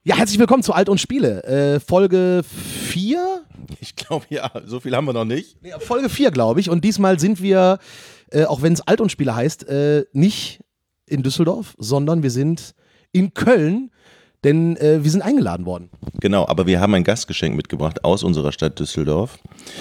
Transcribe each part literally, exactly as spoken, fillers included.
Ja, herzlich willkommen zu Alt und Spiele. Äh, Folge vier? Ich glaube, ja, so viel haben wir noch nicht. Nee, Folge vier, glaube ich. Und diesmal sind wir, äh, auch wenn es Alt und Spiele heißt, äh, nicht in Düsseldorf, sondern wir sind in Köln, denn äh, wir sind eingeladen worden. Genau, aber wir haben ein Gastgeschenk mitgebracht aus unserer Stadt Düsseldorf.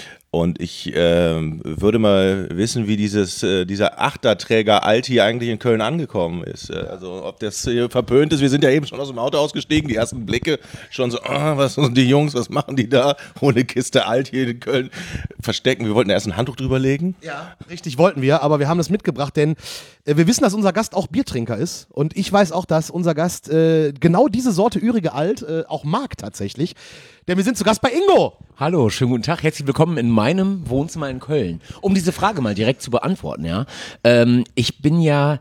Und ich äh, würde mal wissen, wie dieses, äh, dieser Achterträger Alt hier eigentlich in Köln angekommen ist. Äh, also ob das hier verpönt ist. Wir sind ja eben schon aus dem Auto ausgestiegen, die ersten Blicke schon so, oh, was sind die Jungs, was machen die da? Ohne Kiste Alt hier in Köln verstecken. Wir wollten erst ein Handtuch drüber legen. Ja, richtig wollten wir, aber wir haben das mitgebracht, denn äh, wir wissen, dass unser Gast auch Biertrinker ist. Und ich weiß auch, dass unser Gast äh, genau diese Sorte Ürige Alt äh, auch mag tatsächlich. Denn wir sind zu Gast bei Ingo. Hallo, schönen guten Tag, herzlich willkommen in meinem Wohnzimmer in Köln. Um diese Frage mal direkt zu beantworten, ja. Ähm, ich bin ja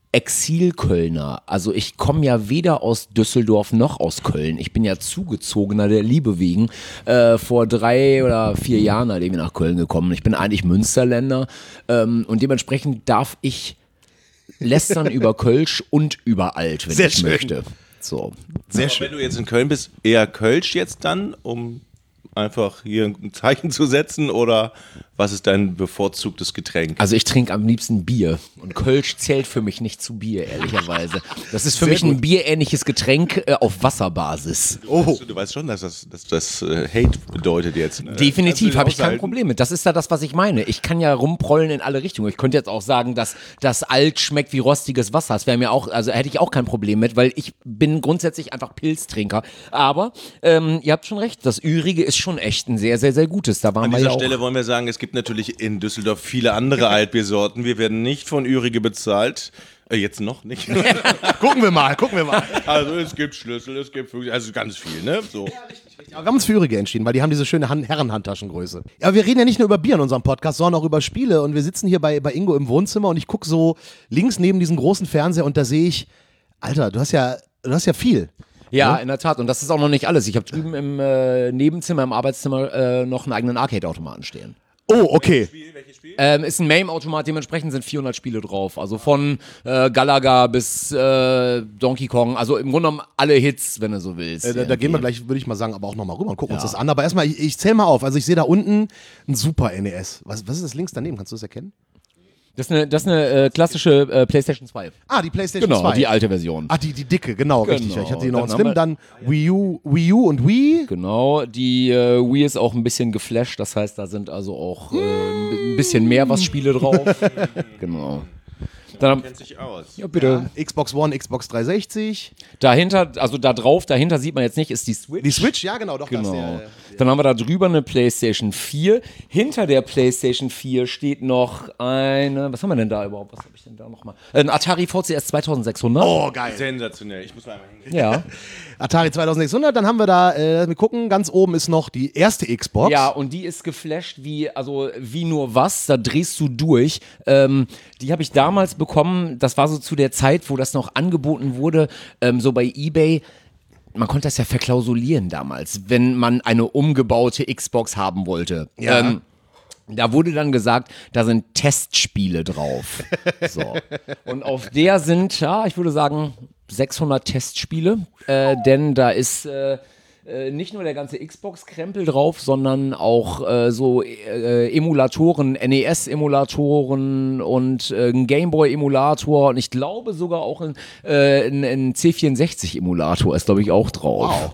Exil-Kölner, also ich komme ja weder aus Düsseldorf noch aus Köln. Ich bin ja Zugezogener der Liebe wegen, äh, vor drei oder vier Jahren, nachdem ich nach Köln gekommen bin. Ich bin eigentlich Münsterländer ähm, und dementsprechend darf ich lästern über Kölsch und über Alt, wenn Sehr ich schön. möchte. So. Sehr Aber schön. Wenn du jetzt in Köln bist, eher Kölsch jetzt dann, um einfach hier ein Zeichen zu setzen, oder was ist dein bevorzugtes Getränk? Also ich trinke am liebsten Bier und Kölsch zählt für mich nicht zu Bier, ehrlicherweise. Das ist für Sehr mich ein gut. bierähnliches Getränk äh, auf Wasserbasis. Oh. Du, du weißt schon, dass das, dass das äh, Hate bedeutet jetzt. Ne? Definitiv, habe ich kein aushalten? Problem mit. Das ist ja das, was ich meine. Ich kann ja rumprollen in alle Richtungen. Ich könnte jetzt auch sagen, dass das Alt schmeckt wie rostiges Wasser. Das wäre mir auch, also hätte ich auch kein Problem mit, weil ich bin grundsätzlich einfach Pilztrinker. Aber ähm, ihr habt schon recht, das Ürige ist schon echt ein sehr, sehr, sehr gutes. Da waren An wir dieser ja auch. Stelle wollen wir sagen, es gibt natürlich in Düsseldorf viele andere Altbiersorten. Wir werden nicht von Ürige bezahlt. Äh, jetzt noch nicht. Gucken wir mal, gucken wir mal. Also es gibt Schlüssel, es gibt also ganz viel, ne? So. Aber wir haben uns für Ürige entschieden, weil die haben diese schöne Han- Herrenhandtaschengröße. Ja, wir reden ja nicht nur über Bier in unserem Podcast, sondern auch über Spiele. Und wir sitzen hier bei, bei Ingo im Wohnzimmer und ich gucke so links neben diesem großen Fernseher und da sehe ich, Alter, du hast ja, du hast ja viel. Ja, Ja? in der Tat. Und das ist auch noch nicht alles. Ich habe drüben im äh, Nebenzimmer, im Arbeitszimmer äh, noch einen eigenen Arcade-Automaten stehen. Oh, okay. Ähm, ist ein MAME-Automat, dementsprechend sind vierhundert Spiele drauf. Also von äh, Galaga bis äh, Donkey Kong. Also im Grunde genommen alle Hits, wenn du so willst. Äh, da, da gehen wir gleich, würde ich mal sagen, aber auch nochmal rüber und gucken uns das an. Aber erstmal, ich, ich zähle mal auf. Also ich sehe da unten ein Super N E S. Was, was ist das links daneben? Kannst du das erkennen? Das ist eine, das ist eine äh, klassische äh, PlayStation zwei. Ah, die PlayStation Genau, zwei. die alte Version. Ah, die, die dicke, genau, Genau. richtig. Ich hatte die noch Dann in Slim, haben wir- dann Wii U, Wii U und Wii. Genau, die äh, Wii ist auch ein bisschen geflasht, das heißt, da sind also auch äh, ein bisschen mehr was Spiele drauf. Genau. Dann, Kennt sich aus. ja, bitte. Xbox One, Xbox dreihundertsechzig. Dahinter, also da drauf, dahinter sieht man jetzt nicht, ist die Switch. Die Switch, ja genau, doch. Genau. Das, ja, ja. Dann haben wir da drüber eine PlayStation vier. Hinter der PlayStation vier steht noch eine, was haben wir denn da überhaupt? Was habe ich denn da nochmal? Ein Atari V C S zweitausendsechshundert. Oh, geil. Sensationell. Ich muss mal einmal hingehen. Ja. Atari zweitausendsechshundert, dann haben wir da, äh, wir gucken, ganz oben ist noch die erste Xbox. Ja, und die ist geflasht wie, also wie nur was, da drehst du durch. Ähm, die habe ich damals bekommen, das war so zu der Zeit, wo das noch angeboten wurde, ähm, so bei eBay. Man konnte das ja verklausulieren damals, wenn man eine umgebaute Xbox haben wollte. Ja. Ähm, da wurde dann gesagt, da sind Testspiele drauf. So. Und auf der sind, ja, ich würde sagen, sechshundert Testspiele, äh, denn da ist äh, äh, nicht nur der ganze Xbox-Krempel drauf, sondern auch äh, so äh, Emulatoren, N E S-Emulatoren und äh, ein Gameboy-Emulator und ich glaube sogar auch ein, äh, ein, ein C vierundsechzig-Emulator ist, glaube ich, auch drauf. Wow.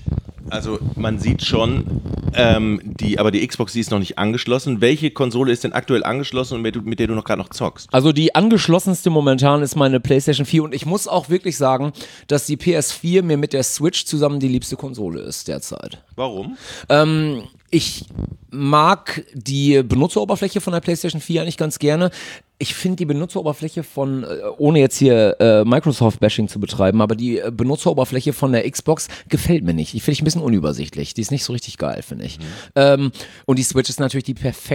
Also man sieht schon, ähm, die, aber die Xbox, die ist noch nicht angeschlossen. Welche Konsole ist denn aktuell angeschlossen und mit, mit der du noch gerade noch zockst? Also die angeschlossenste momentan ist meine PlayStation vier und ich muss auch wirklich sagen, dass die P S vier mir mit der Switch zusammen die liebste Konsole ist derzeit. Warum? Ähm, ich mag die Benutzeroberfläche von der PlayStation vier eigentlich ganz gerne. Ich finde die Benutzeroberfläche von, äh, ohne jetzt hier äh, Microsoft-Bashing zu betreiben, aber die äh, Benutzeroberfläche von der Xbox gefällt mir nicht. Die finde ich ein bisschen unübersichtlich. Die ist nicht so richtig geil, finde ich. Mhm. Ähm, und die Switch ist natürlich die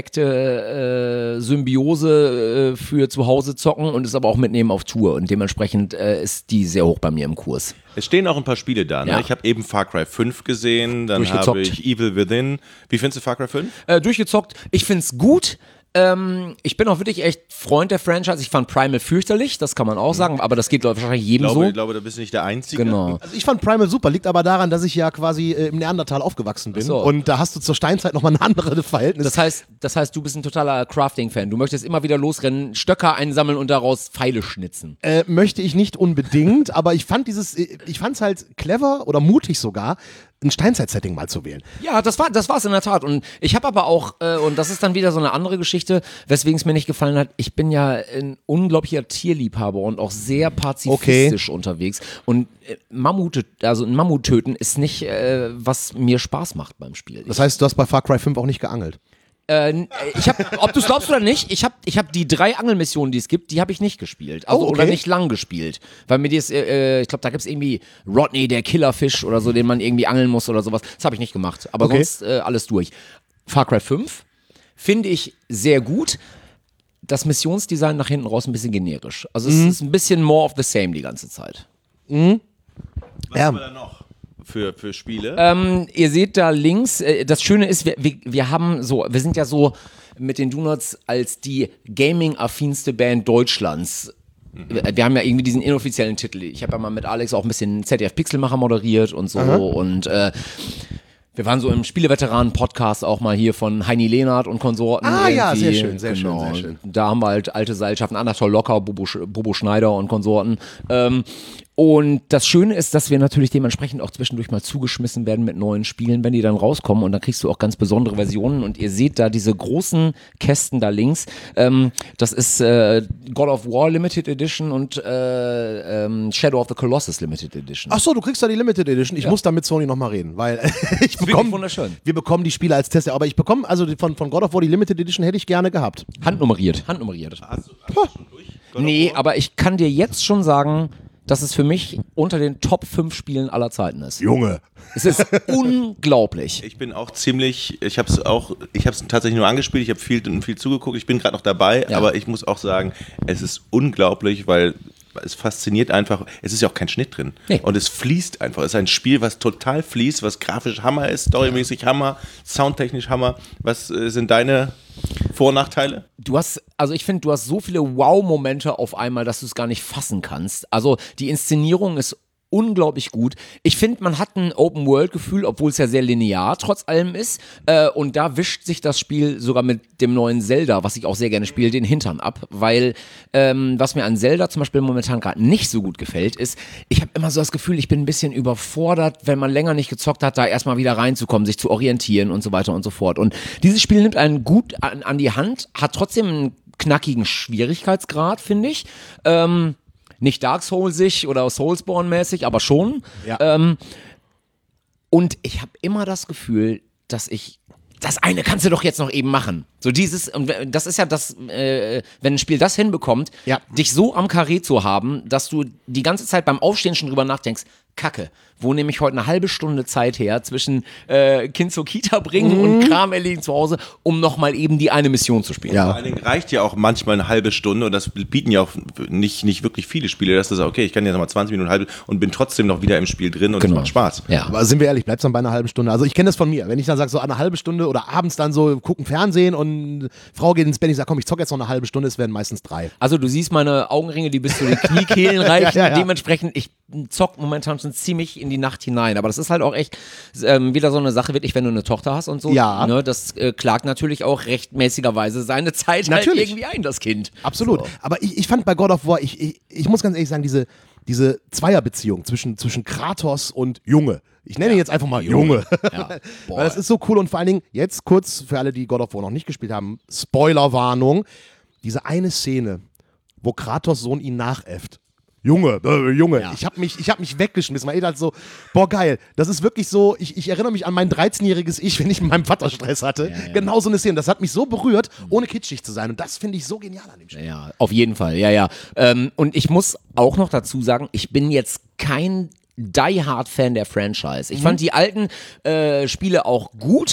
perfekte äh, Symbiose äh, für zu Hause zocken und ist aber auch mitnehmen auf Tour. Und dementsprechend äh, ist die sehr hoch bei mir im Kurs. Es stehen auch ein paar Spiele da. Ne? Ja. Ich habe eben Far Cry fünf gesehen, dann habe ich Evil Within. Wie findest du Far Cry fünf? Äh, durchgezockt. Ich finde es gut. Ähm, ich bin auch wirklich echt Freund der Franchise. Ich fand Primal fürchterlich, das kann man auch sagen, aber das geht wahrscheinlich jedem Ich glaube, so. ich glaube, da bist du nicht der Einzige. Genau. Also ich fand Primal super, liegt aber daran, dass ich ja quasi äh, im Neandertal aufgewachsen bin. Ach so. Und da hast du zur Steinzeit nochmal ein anderes Verhältnis. Das heißt, das heißt, du bist ein totaler Crafting-Fan. Du möchtest immer wieder losrennen, Stöcker einsammeln und daraus Pfeile schnitzen. Äh, möchte ich nicht unbedingt, aber ich fand dieses, ich fand es halt clever oder mutig sogar, ein Steinzeit-Setting mal zu wählen. Ja, das war das war's in der Tat. Und ich habe aber auch, äh, und das ist dann wieder so eine andere Geschichte, weswegen es mir nicht gefallen hat, ich bin ja ein unglaublicher Tierliebhaber und auch sehr pazifistisch okay. unterwegs. Und äh, Mammute, also ein Mammut töten ist nicht, äh, was mir Spaß macht beim Spiel. Das heißt, du hast bei Far Cry fünf auch nicht geangelt? Äh, ich habe, ob du es glaubst oder nicht, ich habe ich hab die drei Angelmissionen, die es gibt, die habe ich nicht gespielt. Also, oh, okay. Oder nicht lang gespielt. Weil mir das, äh, ich glaube, da gibt es irgendwie Rodney, der Killerfisch oder so, den man irgendwie angeln muss oder sowas. Das habe ich nicht gemacht. Aber okay. sonst äh, alles durch. Far Cry fünf finde ich sehr gut. Das Missionsdesign nach hinten raus ein bisschen generisch. Also es mhm. ist ein bisschen more of the same die ganze Zeit. Mhm. Was ja. haben wir da noch? Für, für Spiele? Ähm, ihr seht da links, äh, das Schöne ist, wir, wir, wir haben so, wir sind ja so mit den Donuts als die gaming-affinste Band Deutschlands. Mhm. Wir haben ja irgendwie diesen inoffiziellen Titel. Ich habe ja mal mit Alex auch ein bisschen Z D F Pixelmacher moderiert und so. Aha. Und äh, wir waren so im Spieleveteranen-Podcast auch mal hier von Heini Lehnhardt und Konsorten. Ah irgendwie. ja, sehr schön, sehr genau. schön, sehr schön. Da haben wir halt alte Seilschaften, Anatol Locker, Bobo, Bobo Schneider und Konsorten. Ähm, Und das Schöne ist, dass wir natürlich dementsprechend auch zwischendurch mal zugeschmissen werden mit neuen Spielen, wenn die dann rauskommen. Und dann kriegst du auch ganz besondere Versionen. Und ihr seht da diese großen Kästen da links. Ähm, das ist äh, God of War Limited Edition und äh, ähm, Shadow of the Colossus Limited Edition. Ach so, du kriegst da die Limited Edition. Ich ja. muss da mit Sony nochmal reden, weil ich bekomme, wunderschön. wir bekommen die Spiele als Tester. Aber ich bekomme, also von, von God of War die Limited Edition hätte ich gerne gehabt. Handnummeriert. Handnummeriert. Hast du, hast du schon durch? God Nee, aber ich kann dir jetzt schon sagen, dass es für mich unter den Top fünf Spielen aller Zeiten ist. Junge. Es ist unglaublich. Ich bin auch ziemlich, ich habe es auch, ich habe es tatsächlich nur angespielt, ich habe viel, viel zugeguckt, ich bin gerade noch dabei, ja. aber ich muss auch sagen, es ist unglaublich, weil es fasziniert einfach, es ist ja auch kein Schnitt drin nee. und es fließt einfach, es ist ein Spiel, was total fließt, was grafisch Hammer ist, storymäßig Hammer, soundtechnisch Hammer. Was äh, sind deine Vor- und Nachteile? Du hast, also ich finde, du hast so viele Wow-Momente auf einmal, dass du es gar nicht fassen kannst. Also die Inszenierung ist unglaublich gut. Ich finde, man hat ein Open-World-Gefühl, obwohl es ja sehr linear trotz allem ist. Äh, und da wischt sich das Spiel sogar mit dem neuen Zelda, was ich auch sehr gerne spiele, den Hintern ab. Weil ähm, was mir an Zelda zum Beispiel momentan gerade nicht so gut gefällt, ist, ich habe immer so das Gefühl, ich bin ein bisschen überfordert, wenn man länger nicht gezockt hat, da erstmal wieder reinzukommen, sich zu orientieren und so weiter und so fort. Und dieses Spiel nimmt einen gut an, an die Hand, hat trotzdem einen knackigen Schwierigkeitsgrad, finde ich. Ähm, Nicht Dark Soulsig oder Soulsborne-mäßig, aber schon. Ja. Ähm, und ich habe immer das Gefühl, dass ich, das eine kannst du doch jetzt noch eben machen. So dieses, und das ist ja das, äh, wenn ein Spiel das hinbekommt, ja. dich so am Karree zu haben, dass du die ganze Zeit beim Aufstehen schon drüber nachdenkst, Kacke, wo nehme ich heute eine halbe Stunde Zeit her zwischen äh, Kind zur Kita bringen mhm. und Kram erledigen zu Hause, um nochmal eben die eine Mission zu spielen. Ja. Vor allen Dingen reicht ja auch manchmal eine halbe Stunde und das bieten ja auch nicht, nicht wirklich viele Spiele, dass du sagst, okay, ich kann jetzt nochmal zwanzig Minuten, halbe und bin trotzdem noch wieder im Spiel drin und es genau. macht Spaß. Ja. Aber sind wir ehrlich, bleibst dann bei einer halben Stunde? Also ich kenne das von mir, wenn ich dann sage, so eine halbe Stunde oder abends dann so gucken Fernsehen und Frau geht ins Bett, ich sage, komm, ich zocke jetzt noch eine halbe Stunde, es werden meistens drei. Also du siehst meine Augenringe, die bis zu den Kniekehlen reichen, ja, ja, ja. dementsprechend, ich zock momentan schon ziemlich in die Nacht hinein, aber das ist halt auch echt ähm, wieder so eine Sache, wirklich, wenn du eine Tochter hast und so, ja. ne, das äh, klagt natürlich auch rechtmäßigerweise seine Zeit natürlich. halt irgendwie ein, das Kind. Absolut, so. Aber ich, ich fand bei God of War, ich, ich, ich muss ganz ehrlich sagen, diese, diese Zweierbeziehung zwischen, zwischen Kratos und Junge, ich nenne ja. ihn jetzt einfach mal Junge, ja. weil das ist so cool und vor allen Dingen, jetzt kurz für alle, die God of War noch nicht gespielt haben, Spoilerwarnung, diese eine Szene, wo Kratos Sohn ihn nachäfft. Junge, äh, Junge, ja. ich habe mich, ich hab mich weggeschmissen, weil ich dachte so, boah geil, das ist wirklich so, ich, ich erinnere mich an mein dreizehnjähriges Ich, wenn ich mit meinem Vater Stress hatte, ja, ja. genau so eine Szene, das hat mich so berührt, ohne kitschig zu sein und das finde ich so genial an dem Spiel. Ja, auf jeden Fall, ja, ja. Ähm, und ich muss auch noch dazu sagen, ich bin jetzt kein Die-Hard-Fan der Franchise. Ich mhm. fand die alten äh, Spiele auch gut,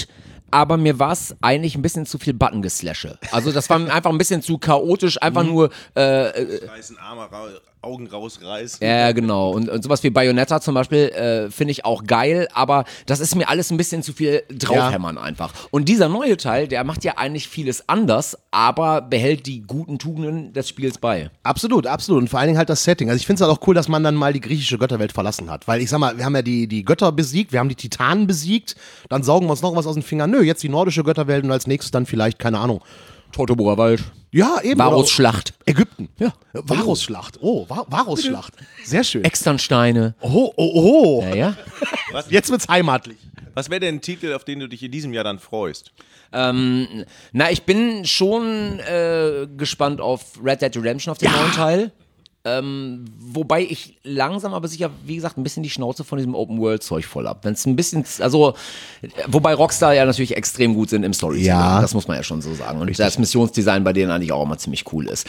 aber mir war es eigentlich ein bisschen zu viel Button-Geslashe. Also das war mir einfach ein bisschen zu chaotisch, einfach mhm. nur äh, reißen, Arme ra- Augen rausreißen. Ja, genau. Und, und sowas wie Bayonetta zum Beispiel äh, finde ich auch geil, aber das ist mir alles ein bisschen zu viel draufhämmern ja. einfach. Und dieser neue Teil, der macht ja eigentlich vieles anders, aber behält die guten Tugenden des Spiels bei. Absolut, absolut. Und vor allen Dingen halt das Setting. Also ich finde es halt auch cool, dass man dann mal die griechische Götterwelt verlassen hat. Weil ich sag mal, wir haben ja die, die Götter besiegt, wir haben die Titanen besiegt, dann saugen wir uns noch was aus den Fingern. Nö, jetzt die nordische Götterwelt und als nächstes dann vielleicht, keine Ahnung, Teutoburger Wald. Ja, eben. Varus-Schlacht. Ägypten. Ja. Varus-Schlacht. Oh, Va- Varus-Schlacht. Sehr schön. Externsteine. Oh, oh, oh. Ja, ja. Was, Jetzt wird's heimatlich. Was wäre denn ein Titel, auf den du dich in diesem Jahr dann freust? Ähm, na, ich bin schon äh, gespannt auf Red Dead Redemption, auf den Ja. neuen Teil. Ähm, wobei ich langsam aber sicher, wie gesagt, ein bisschen die Schnauze von diesem Open-World-Zeug voll hab. Wenn es ein bisschen, also, wobei Rockstar ja natürlich extrem gut sind im Storytelling. Ja. Das muss man ja schon so sagen. Und Richtig. Das Missionsdesign bei denen eigentlich auch immer ziemlich cool ist.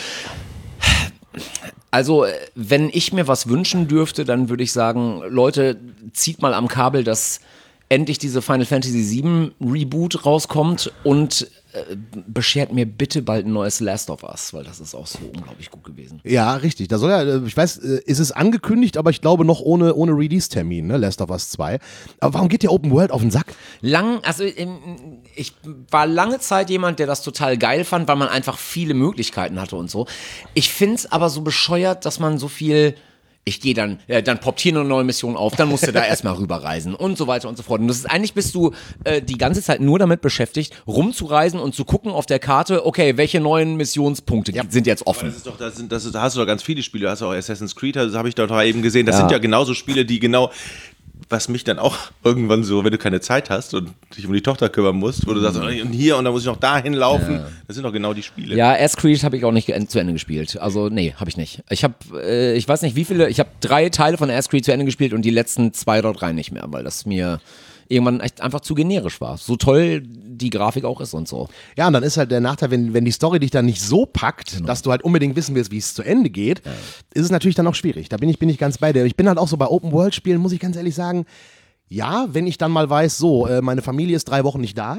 Also, wenn ich mir was wünschen dürfte, dann würde ich sagen, Leute, zieht mal am Kabel, dass endlich diese Final Fantasy sieben Reboot rauskommt und äh, beschert mir bitte bald ein neues Last of Us, weil das ist auch so unglaublich gut gewesen. Ja, richtig. Da soll ja, ich weiß, ist es angekündigt, aber ich glaube noch ohne, ohne Release-Termin, ne? Last of Us zwei. Aber warum geht der Open World auf den Sack? Lang, also ich war lange Zeit jemand, der das total geil fand, weil man einfach viele Möglichkeiten hatte und so. Ich find's aber so bescheuert, dass man so viel... Ich gehe dann, ja, dann poppt hier eine neue Mission auf, dann musst du da erstmal rüberreisen und so weiter und so fort. Und das ist eigentlich, bist du äh, die ganze Zeit nur damit beschäftigt, rumzureisen und zu gucken auf der Karte, okay, welche neuen Missionspunkte ja. sind jetzt offen. Das ist doch, das sind, das ist, da hast du doch ganz viele Spiele, da hast du auch Assassin's Creed, das habe ich doch eben gesehen, das ja. sind ja genauso Spiele, die genau... Was mich dann auch irgendwann so, wenn du keine Zeit hast und dich um die Tochter kümmern musst, wo du sagst, und hier und dann muss ich noch dahin laufen, ja. das sind doch genau die Spiele. Ja, Assassin's Creed habe ich auch nicht zu Ende gespielt. Also nee, habe ich nicht. Ich habe, äh, ich weiß nicht wie viele, ich habe drei Teile von Assassin's Creed zu Ende gespielt und die letzten zwei oder drei nicht mehr, weil das mir irgendwann echt einfach zu generisch war. So toll die Grafik auch ist und so. Ja, und dann ist halt der Nachteil, wenn, wenn die Story dich dann nicht so packt, genau. dass du halt unbedingt wissen willst, wie es zu Ende geht, ja. ist es natürlich dann auch schwierig. Da bin ich, bin ich ganz bei dir. Ich bin halt auch so bei Open-World-Spielen, muss ich ganz ehrlich sagen, ja, wenn ich dann mal weiß, so, äh, meine Familie ist drei Wochen nicht da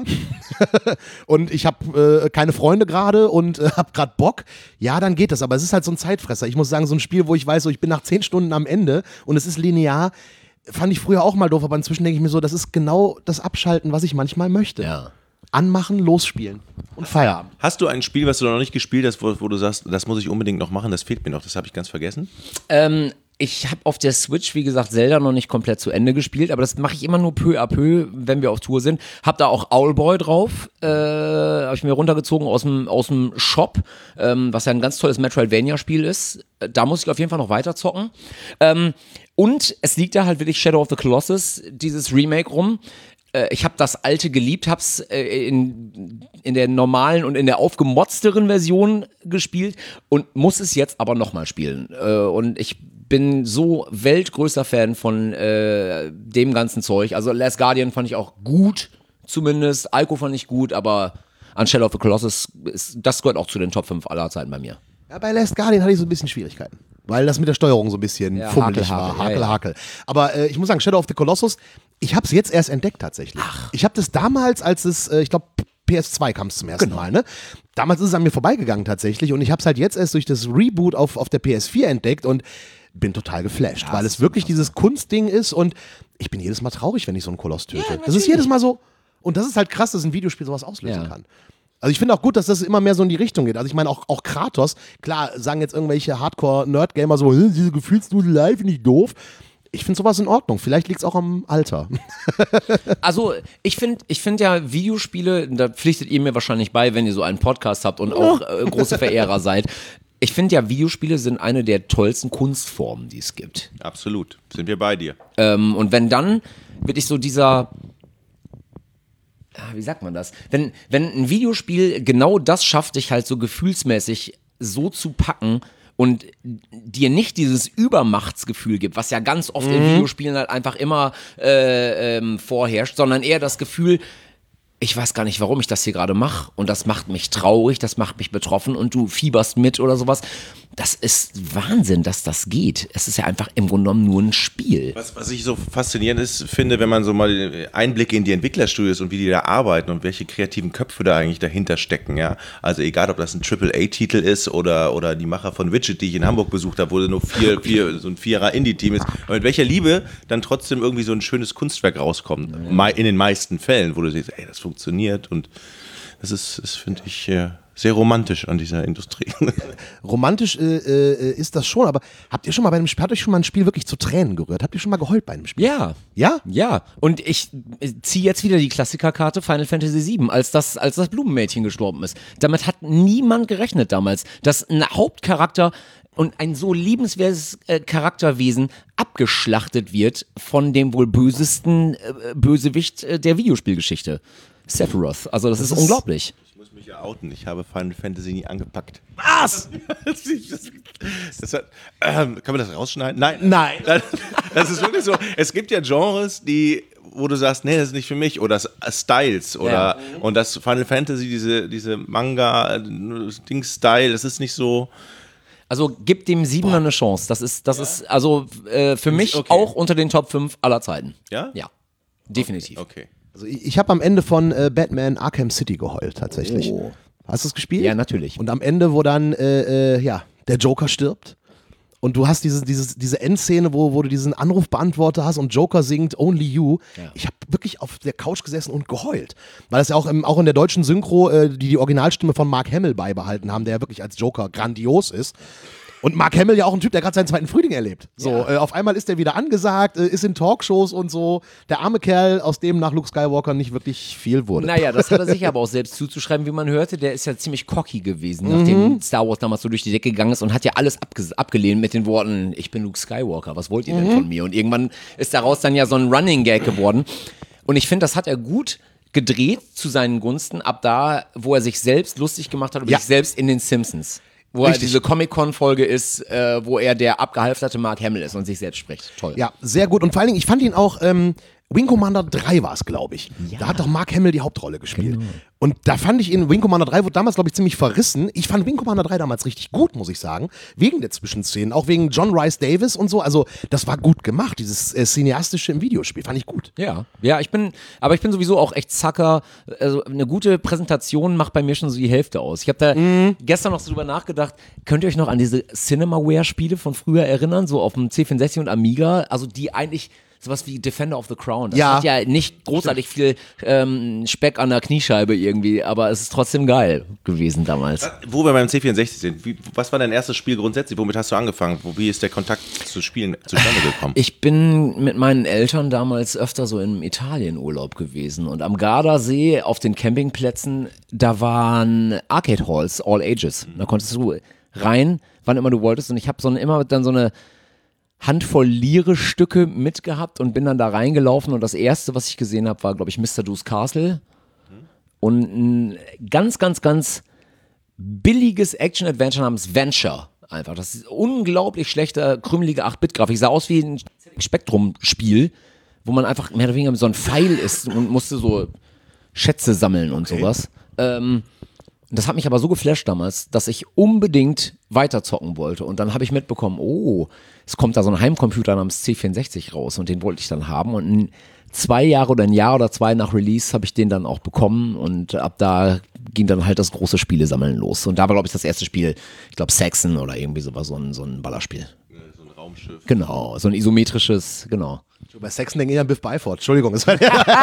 und ich habe äh, keine Freunde gerade und äh, habe gerade Bock, ja, dann geht das. Aber es ist halt so ein Zeitfresser. Ich muss sagen, so ein Spiel, wo ich weiß, so, ich bin nach zehn Stunden am Ende und es ist linear, fand ich früher auch mal doof, aber inzwischen denke ich mir so, das ist genau das Abschalten, was ich manchmal möchte. Ja. Anmachen, losspielen und Feierabend. Hast du ein Spiel, was du noch nicht gespielt hast, wo, wo du sagst, das muss ich unbedingt noch machen, das fehlt mir noch, das habe ich ganz vergessen? Ähm, ich habe auf der Switch, wie gesagt, Zelda noch nicht komplett zu Ende gespielt, aber das mache ich immer nur peu à peu, wenn wir auf Tour sind. Hab da auch Owlboy drauf, äh, habe ich mir runtergezogen aus dem aus dem Shop, ähm, was ja ein ganz tolles Metroidvania-Spiel ist. Da muss ich auf jeden Fall noch weiter zocken. Ähm, und es liegt da halt wirklich Shadow of the Colossus, dieses Remake rum. Ich habe das alte geliebt, hab's äh, in, in der normalen und in der aufgemotzteren Version gespielt und muss es jetzt aber nochmal spielen. Äh, und ich bin so weltgrößter Fan von äh, dem ganzen Zeug. Also Last Guardian fand ich auch gut, zumindest. Ico fand ich gut, aber an Shadow of the Colossus, ist, das gehört auch zu den Top fünf aller Zeiten bei mir. Ja, bei Last Guardian hatte ich so ein bisschen Schwierigkeiten. Weil das mit der Steuerung so ein bisschen ja, fummelig Hakel, war. Hakel, Hakel, ja, ja. Hakel. Aber äh, ich muss sagen, Shadow of the Colossus, ich habe es jetzt erst entdeckt tatsächlich. Ach. Ich habe das damals, als es, äh, ich glaube, P S zwei kam es zum ersten genau. Mal, ne? Damals ist es an mir vorbeigegangen tatsächlich und ich habe es halt jetzt erst durch das Reboot auf, auf der P S vier entdeckt und bin total geflasht, ja, weil es wirklich dieses Kunstding ist und ich bin jedes Mal traurig, wenn ich so einen Koloss töte. Ja, das ist jedes Mal so, und das ist halt krass, dass ein Videospiel sowas auslösen ja. kann. Also ich finde auch gut, dass das immer mehr so in die Richtung geht. Also ich meine auch, auch Kratos, klar sagen jetzt irgendwelche Hardcore-Nerd-Gamer so, diese Gefühlsdudel finde ich doof. Ich finde sowas in Ordnung. Vielleicht liegt es auch am Alter. Also ich finde ich find ja Videospiele, da pflichtet ihr mir wahrscheinlich bei, wenn ihr so einen Podcast habt und auch äh, große Verehrer seid. Ich finde ja, Videospiele sind eine der tollsten Kunstformen, die es gibt. Absolut, sind wir bei dir. Ähm, und wenn dann wirklich so dieser... Wie sagt man das? Wenn, wenn ein Videospiel genau das schafft, dich halt so gefühlsmäßig so zu packen und dir nicht dieses Übermachtsgefühl gibt, was ja ganz oft mhm. in Videospielen halt einfach immer äh, ähm, vorherrscht, sondern eher das Gefühl, ich weiß gar nicht, warum ich das hier gerade mache und das macht mich traurig, das macht mich betroffen und du fieberst mit oder sowas. Das ist Wahnsinn, dass das geht. Es ist ja einfach im Grunde genommen nur ein Spiel. Was, was ich so faszinierend ist, finde, wenn man so mal Einblicke in die Entwicklerstudios und wie die da arbeiten und welche kreativen Köpfe da eigentlich dahinter stecken, ja. Also egal, ob das ein Triple A Titel ist oder, oder die Macher von Widget, die ich in Hamburg besucht habe, wo nur vier, vier, so ein Vierer Indie-Team ist. Aber mit welcher Liebe dann trotzdem irgendwie so ein schönes Kunstwerk rauskommt. Ja. In den meisten Fällen, wo du siehst, ey, das funktioniert und das ist, das finde ich äh, sehr romantisch an dieser Industrie. Romantisch äh, äh, ist das schon, aber habt ihr schon mal bei einem Spiel, hat euch schon mal ein Spiel wirklich zu Tränen gerührt? Habt ihr schon mal geheult bei einem Spiel? Ja. Ja? Ja. Und ich ziehe jetzt wieder die Klassikerkarte Final Fantasy sieben, als das, als das Blumenmädchen gestorben ist. Damit hat niemand gerechnet damals, dass ein Hauptcharakter und ein so liebenswertes äh, Charakterwesen abgeschlachtet wird von dem wohl bösesten äh, Bösewicht äh, der Videospielgeschichte. Sephiroth. Also das, das ist, ist unglaublich. Ich muss mich ja outen. Ich habe Final Fantasy nie angepackt. Was? das, das, das hat, ähm, kann man das rausschneiden? Nein. Nein. Das, das ist wirklich so. Es gibt ja Genres, die, wo du sagst, nee, das ist nicht für mich. Oder Styles. Oder, ja. Und das Final Fantasy, diese, diese Manga-Ding-Style, das ist nicht so. Also gib dem Siebener eine Chance. Das ist, das ja. ist also äh, für mich okay. auch unter den Top fünf aller Zeiten. Ja? Ja. Definitiv. Okay. okay. Also ich, ich habe am Ende von äh, Batman Arkham City geheult, tatsächlich. Oh. Hast du es gespielt? Ja, natürlich. Und am Ende, wo dann äh, äh, ja, der Joker stirbt und du hast diese, dieses, diese Endszene, wo, wo du diesen Anrufbeantworter hast und Joker singt Only You. Ja. Ich habe wirklich auf der Couch gesessen und geheult. Weil das ja auch, im, auch in der deutschen Synchro äh, die, die Originalstimme von Mark Hamill beibehalten haben, der ja wirklich als Joker grandios ist. Und Mark Hamill ja auch ein Typ, der gerade seinen zweiten Frühling erlebt. So, ja. äh, auf einmal ist er wieder angesagt, äh, ist in Talkshows und so. Der arme Kerl, aus dem nach Luke Skywalker nicht wirklich viel wurde. Naja, das hat er sich aber auch selbst zuzuschreiben, wie man hörte. Der ist ja ziemlich cocky gewesen, mhm. nachdem Star Wars damals so durch die Decke gegangen ist und hat ja alles abge- abgelehnt mit den Worten, ich bin Luke Skywalker, was wollt ihr mhm. denn von mir? Und irgendwann ist daraus dann ja so ein Running Gag geworden. Und ich finde, das hat er gut gedreht zu seinen Gunsten, ab da, wo er sich selbst lustig gemacht hat über ja. sich selbst in den Simpsons. Wo Richtig. er diese Comic-Con-Folge ist, äh, wo er der abgehalfterte Mark Hamill ist und sich selbst spricht. Toll. Ja, sehr gut. Und vor allen Dingen, ich fand ihn auch, ähm, Wing Commander drei war es, glaube ich. Ja. Da hat doch Mark Hamill die Hauptrolle gespielt. Genau. Und da fand ich in Wing Commander drei, wurde damals, glaube ich, ziemlich verrissen. Ich fand Wing Commander drei damals richtig gut, muss ich sagen. Wegen der Zwischenszenen, auch wegen John Rhys Davis und so. Also, das war gut gemacht, dieses äh, Cineastische im Videospiel. Fand ich gut. Ja, ja, ich bin, aber ich bin sowieso auch echt Zacker. Also, eine gute Präsentation macht bei mir schon so die Hälfte aus. Ich habe da mm. gestern noch so drüber nachgedacht. Könnt ihr euch noch an diese Cinemaware-Spiele von früher erinnern? So auf dem C vierundsechzig und Amiga? Also, die eigentlich sowas wie Defender of the Crown. Das ja. hat ja nicht großartig viel ähm, Speck an der Kniescheibe irgendwie, aber es ist trotzdem geil gewesen damals. Wo wir beim C vierundsechzig sind, wie, was war dein erstes Spiel grundsätzlich? Womit hast du angefangen? Wo, wie ist der Kontakt zu Spielen zustande gekommen? Ich bin mit meinen Eltern damals öfter so im Italienurlaub gewesen und am Gardasee auf den Campingplätzen, da waren Arcade Halls, all ages. Da konntest du rein, wann immer du wolltest und ich habe so eine, immer dann so eine Handvoll Lire-Stücke mitgehabt und bin dann da reingelaufen und das erste, was ich gesehen habe, war, glaube ich, Mister Do's Castle und ein ganz, ganz, ganz billiges Action-Adventure namens Venture. Einfach, das ist unglaublich schlechter, krümelige acht Bit-Grafik. Sah aus wie ein Spektrum-Spiel, wo man einfach mehr oder weniger so ein Pfeil ist und musste so Schätze sammeln und okay. sowas. Ähm, Das hat mich aber so geflasht damals, dass ich unbedingt weiterzocken wollte. Und dann habe ich mitbekommen, oh, es kommt da so ein Heimcomputer namens C vierundsechzig raus und den wollte ich dann haben. Und in zwei Jahre oder ein Jahr oder zwei nach Release habe ich den dann auch bekommen. Und ab da ging dann halt das große Spielesammeln los. Und da war, glaube ich, das erste Spiel, ich glaube Saxon oder irgendwie sowas, so ein, so ein Ballerspiel. So ein Raumschiff. Genau, so ein isometrisches, genau. Bei Saxon denke ich an Biff Byford. Entschuldigung, das war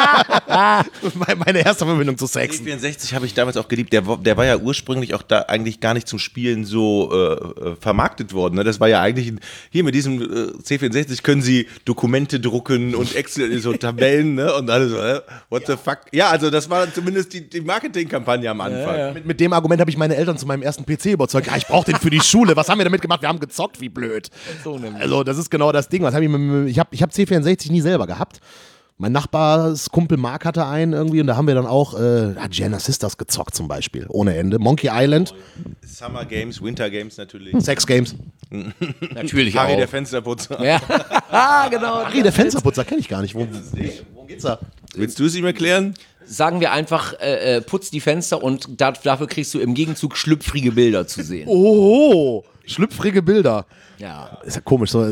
meine erste Verbindung zu Saxon. C vierundsechzig habe ich damals auch geliebt. Der, der war ja ursprünglich auch da eigentlich gar nicht zum Spielen so äh, vermarktet worden. Ne? Das war ja eigentlich, ein, hier mit diesem äh, C vierundsechzig können Sie Dokumente drucken und Excel, so Tabellen ne? und alles so, äh, what the fuck. Ja, also das war zumindest die, die Marketingkampagne am Anfang. Ja, ja. Mit, mit dem Argument habe ich meine Eltern zu meinem ersten P C überzeugt. Ja, ich brauche den für die Schule. Was haben wir damit gemacht? Wir haben gezockt, wie blöd. So, also das ist genau das Ding. Was hab ich mit, ich habe ich hab C vierundsechzig nie selber gehabt. Mein Nachbarskumpel Mark hatte einen irgendwie und da haben wir dann auch äh, Gianna Sisters gezockt zum Beispiel, ohne Ende. Monkey Island. Summer Games, Winter Games natürlich. Sex Games. Natürlich Harry auch. der Fensterputzer. Ja, genau. Harry der Fensterputzer kenne ich gar nicht. Wo, worum geht's da? Willst du es ihm erklären? Sagen wir einfach, äh, putz die Fenster und da, dafür kriegst du im Gegenzug schlüpfrige Bilder zu sehen. Oh, Schlüpfrige Bilder. Ja. Ist ja komisch. So.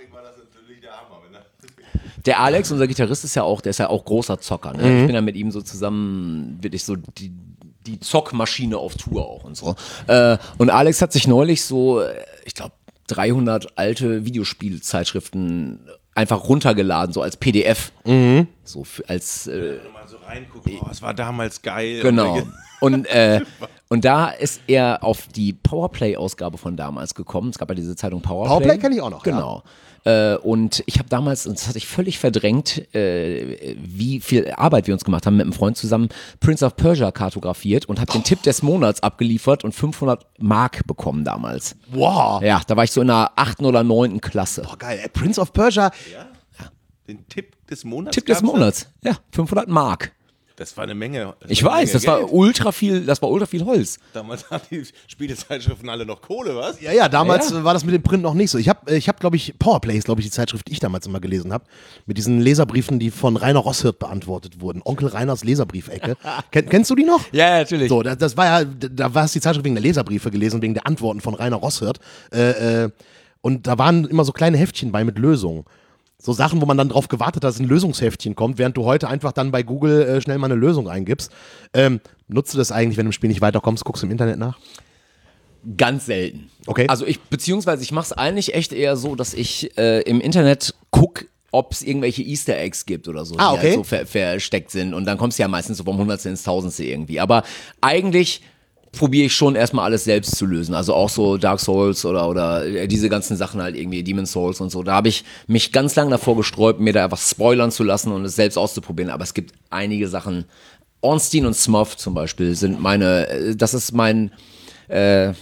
Der Alex, unser Gitarrist, ist ja auch, der ist ja auch großer Zocker. Ne? Mhm. Ich bin ja mit ihm so zusammen, wirklich so die, die Zockmaschine auf Tour auch und so. Äh, und Alex hat sich neulich so, ich glaube, dreihundert alte Videospielzeitschriften einfach runtergeladen, so als P D F. Mhm. So für, als. Äh, mal so reingucken, oh, es war damals geil. Genau. Und, äh, und da ist er auf die Powerplay-Ausgabe von damals gekommen. Es gab ja diese Zeitung Powerplay. Powerplay kenne ich auch noch. Genau. Ja. Äh, und ich habe damals, und das hatte ich völlig verdrängt, äh, wie viel Arbeit wir uns gemacht haben, mit einem Freund zusammen Prince of Persia kartografiert und habe den Tipp des Monats abgeliefert und fünfhundert Mark bekommen damals. Wow. Ja, da war ich so in der achten oder neunten Klasse. Boah, geil. Ey, Prince of Persia. Ja? Ja. Den Tipp des Monats? Tipp des Monats, ja, fünfhundert Mark. Das war eine Menge. Ich weiß, Menge das Geld. war ultra viel, das war ultra viel Holz. Damals hatten die Spielezeitschriften alle noch Kohle, was? Ja, ja, damals Ja. war das mit dem Print noch nicht so. Ich habe, ich hab, glaube ich, Powerplay ist, glaube ich, die Zeitschrift, die ich damals immer gelesen habe. Mit diesen Leserbriefen, die von Rainer Rosshirt beantwortet wurden. Onkel Rainers Leserbriefecke. Ken, kennst du die noch? Ja, natürlich. So, das, das war ja, da war es die Zeitschrift wegen der Leserbriefe gelesen, wegen der Antworten von Rainer Rosshirt. Äh, äh, und da waren immer so kleine Heftchen bei mit Lösungen. So Sachen, wo man dann drauf gewartet hat, dass ein Lösungsheftchen kommt, während du heute einfach dann bei Google äh, schnell mal eine Lösung eingibst. Ähm, nutzt du das eigentlich, wenn du im Spiel nicht weiterkommst, guckst du im Internet nach? Ganz selten. Okay. Also ich, beziehungsweise ich mache es eigentlich echt eher so, dass ich äh, im Internet gucke, ob es irgendwelche Easter Eggs gibt oder so, Ah, die okay. halt so ver versteckt sind. Und dann kommst du ja meistens so vom Hundertste ins Tausendste irgendwie. Aber eigentlich probiere ich schon erstmal alles selbst zu lösen. Also auch so Dark Souls oder, oder diese ganzen Sachen halt irgendwie, Demon's Souls und so. Da habe ich mich ganz lange davor gesträubt, mir da einfach spoilern zu lassen und es selbst auszuprobieren. Aber es gibt einige Sachen. Ornstein und Smough zum Beispiel sind meine, äh, das ist mein, äh,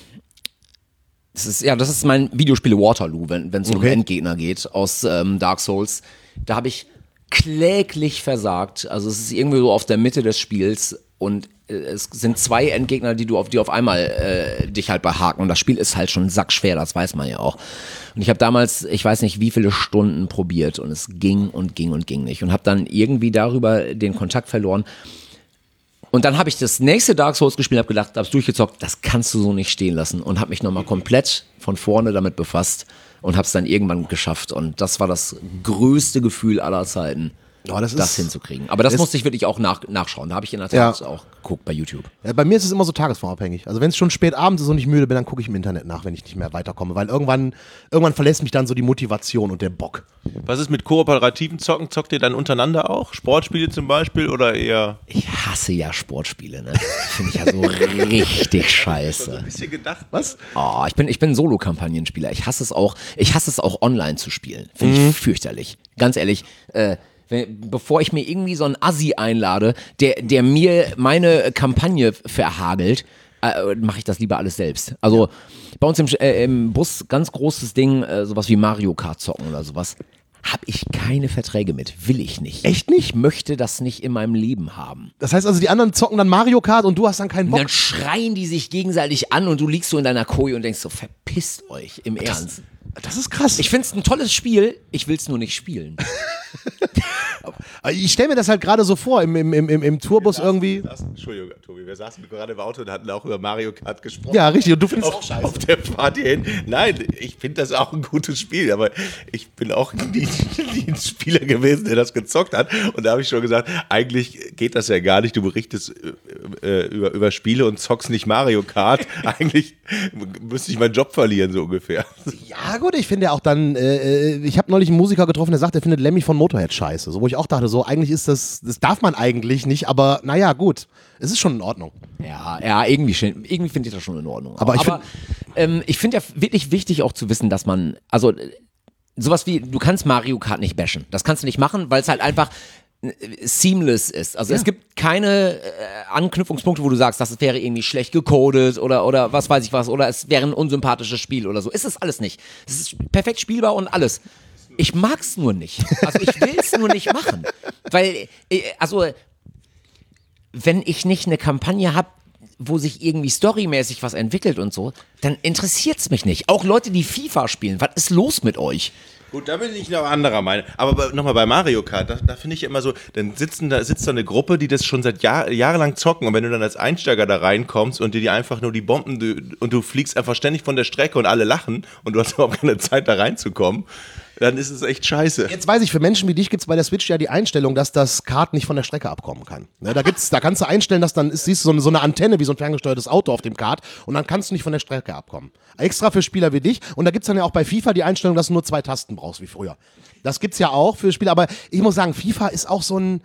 das ist, ja, das ist mein Videospiel Waterloo, wenn es Okay. um Endgegner geht aus ähm, Dark Souls. Da habe ich kläglich versagt. Also es ist irgendwie so auf der Mitte des Spiels und äh, es sind zwei Endgegner, die du auf die auf einmal äh, dich halt behaken. Und das Spiel ist halt schon sackschwer, das weiß man ja auch. Und ich habe damals, ich weiß nicht wie viele Stunden probiert und es ging und ging und ging nicht. Und habe dann irgendwie darüber den Kontakt verloren. Und dann habe ich das nächste Dark Souls gespielt, habe gedacht, habe es durchgezockt, das kannst du so nicht stehen lassen und habe mich nochmal komplett von vorne damit befasst und habe es dann irgendwann geschafft und das war das größte Gefühl aller Zeiten, Ja, das das ist- hinzukriegen. Aber das das- musste ich wirklich auch nach, nachschauen, da habe ich in der Ja. Tat auch geguckt bei YouTube. Ja, bei mir ist es immer so tagesformabhängig. Also wenn es schon spät abends ist und ich müde bin, dann gucke ich im Internet nach, wenn ich nicht mehr weiterkomme. Weil irgendwann, irgendwann verlässt mich dann so die Motivation und der Bock. Was ist mit kooperativen Zocken? Zockt ihr dann untereinander auch? Sportspiele zum Beispiel oder eher? Ich hasse ja Sportspiele, ne? Finde ich ja so richtig scheiße. Ein bisschen gedacht. Was? Oh, ich bin, ich bin Solo-Kampagnenspieler. Ich hasse es auch, ich hasse es auch online zu spielen. Finde ich fürchterlich. Ganz ehrlich, äh, wenn, bevor ich mir irgendwie so einen Assi einlade, der, der mir meine Kampagne verhagelt, äh, mache ich das lieber alles selbst. Also bei uns im, äh, im Bus ganz großes Ding, äh, sowas wie Mario Kart zocken oder sowas. Habe ich keine Verträge mit. Will ich nicht. Echt nicht? Ich möchte das nicht in meinem Leben haben. Das heißt also, die anderen zocken dann Mario Kart und du hast dann keinen Und Bock. dann schreien die sich gegenseitig an und du liegst so in deiner Koje und denkst so, verpisst euch, im Ernst. Das ist krass. Ich finde es ein tolles Spiel, ich will es nur nicht spielen. Ich stelle mir das halt gerade so vor, im, im, im, im, im Tourbus irgendwie. Saßen, Entschuldigung, Tobi, wir saßen gerade im Auto und hatten auch über Mario Kart gesprochen. Ja, richtig. Und du findest auf, auch scheiße. auf der Fahrt hierhin. Nein, ich finde das auch ein gutes Spiel, aber ich bin auch nie, nie ein Spieler gewesen, der das gezockt hat. Und da habe ich schon gesagt, eigentlich geht das ja gar nicht. Du berichtest äh, über, über Spiele und zockst nicht Mario Kart. Eigentlich müsste ich meinen Job verlieren, so ungefähr. Ja, gut, ich finde ja auch dann, äh, ich habe neulich einen Musiker getroffen, der sagt, er findet Lemmy von Motorhead scheiße. So, wo ich auch dachte, so, eigentlich ist das, das darf man eigentlich nicht, aber naja, gut, es ist schon in Ordnung. Ja, ja, irgendwie, schön- irgendwie finde ich das schon in Ordnung. Aber ich Aber ähm, ich finde ja wirklich wichtig auch zu wissen, dass man, also äh, sowas wie, du kannst Mario Kart nicht bashen. Das kannst du nicht machen, weil es halt einfach äh, seamless ist. Also es gibt keine äh, Anknüpfungspunkte, wo du sagst, das wäre irgendwie schlecht gecodet oder, oder was weiß ich was, oder es wäre ein unsympathisches Spiel oder so. Ist es alles nicht. Es ist perfekt spielbar und alles. Ich mag's nur nicht. Also ich will's nur nicht machen. Weil, äh, also, wenn ich nicht eine Kampagne habe, wo sich irgendwie storymäßig was entwickelt und so, dann interessiert's mich nicht. Auch Leute, die FIFA spielen, was ist los mit euch? Gut, da bin ich noch anderer Meinung. Aber nochmal bei Mario Kart, da, da finde ich immer so, dann sitzen da, sitzt da eine Gruppe, die das schon seit Jahr, jahrelang zocken und wenn du dann als Einsteiger da reinkommst und dir die einfach nur die Bomben du, und du fliegst einfach ständig von der Strecke und alle lachen und du hast überhaupt keine Zeit da reinzukommen, dann ist es echt scheiße. Jetzt weiß ich, für Menschen wie dich gibt es bei der Switch ja die Einstellung, dass das Kart nicht von der Strecke abkommen kann. Ne, da, gibt's, da kannst du einstellen, dass dann ist, siehst du so eine, so eine Antenne wie so ein ferngesteuertes Auto auf dem Kart und dann kannst du nicht von der Strecke abkommen. Extra für Spieler wie dich. Und da gibt es dann ja auch bei FIFA die Einstellung, dass du nur zwei Tasten brauchst wie früher. Das gibt's ja auch für Spieler, aber ich muss sagen, FIFA ist auch so ein...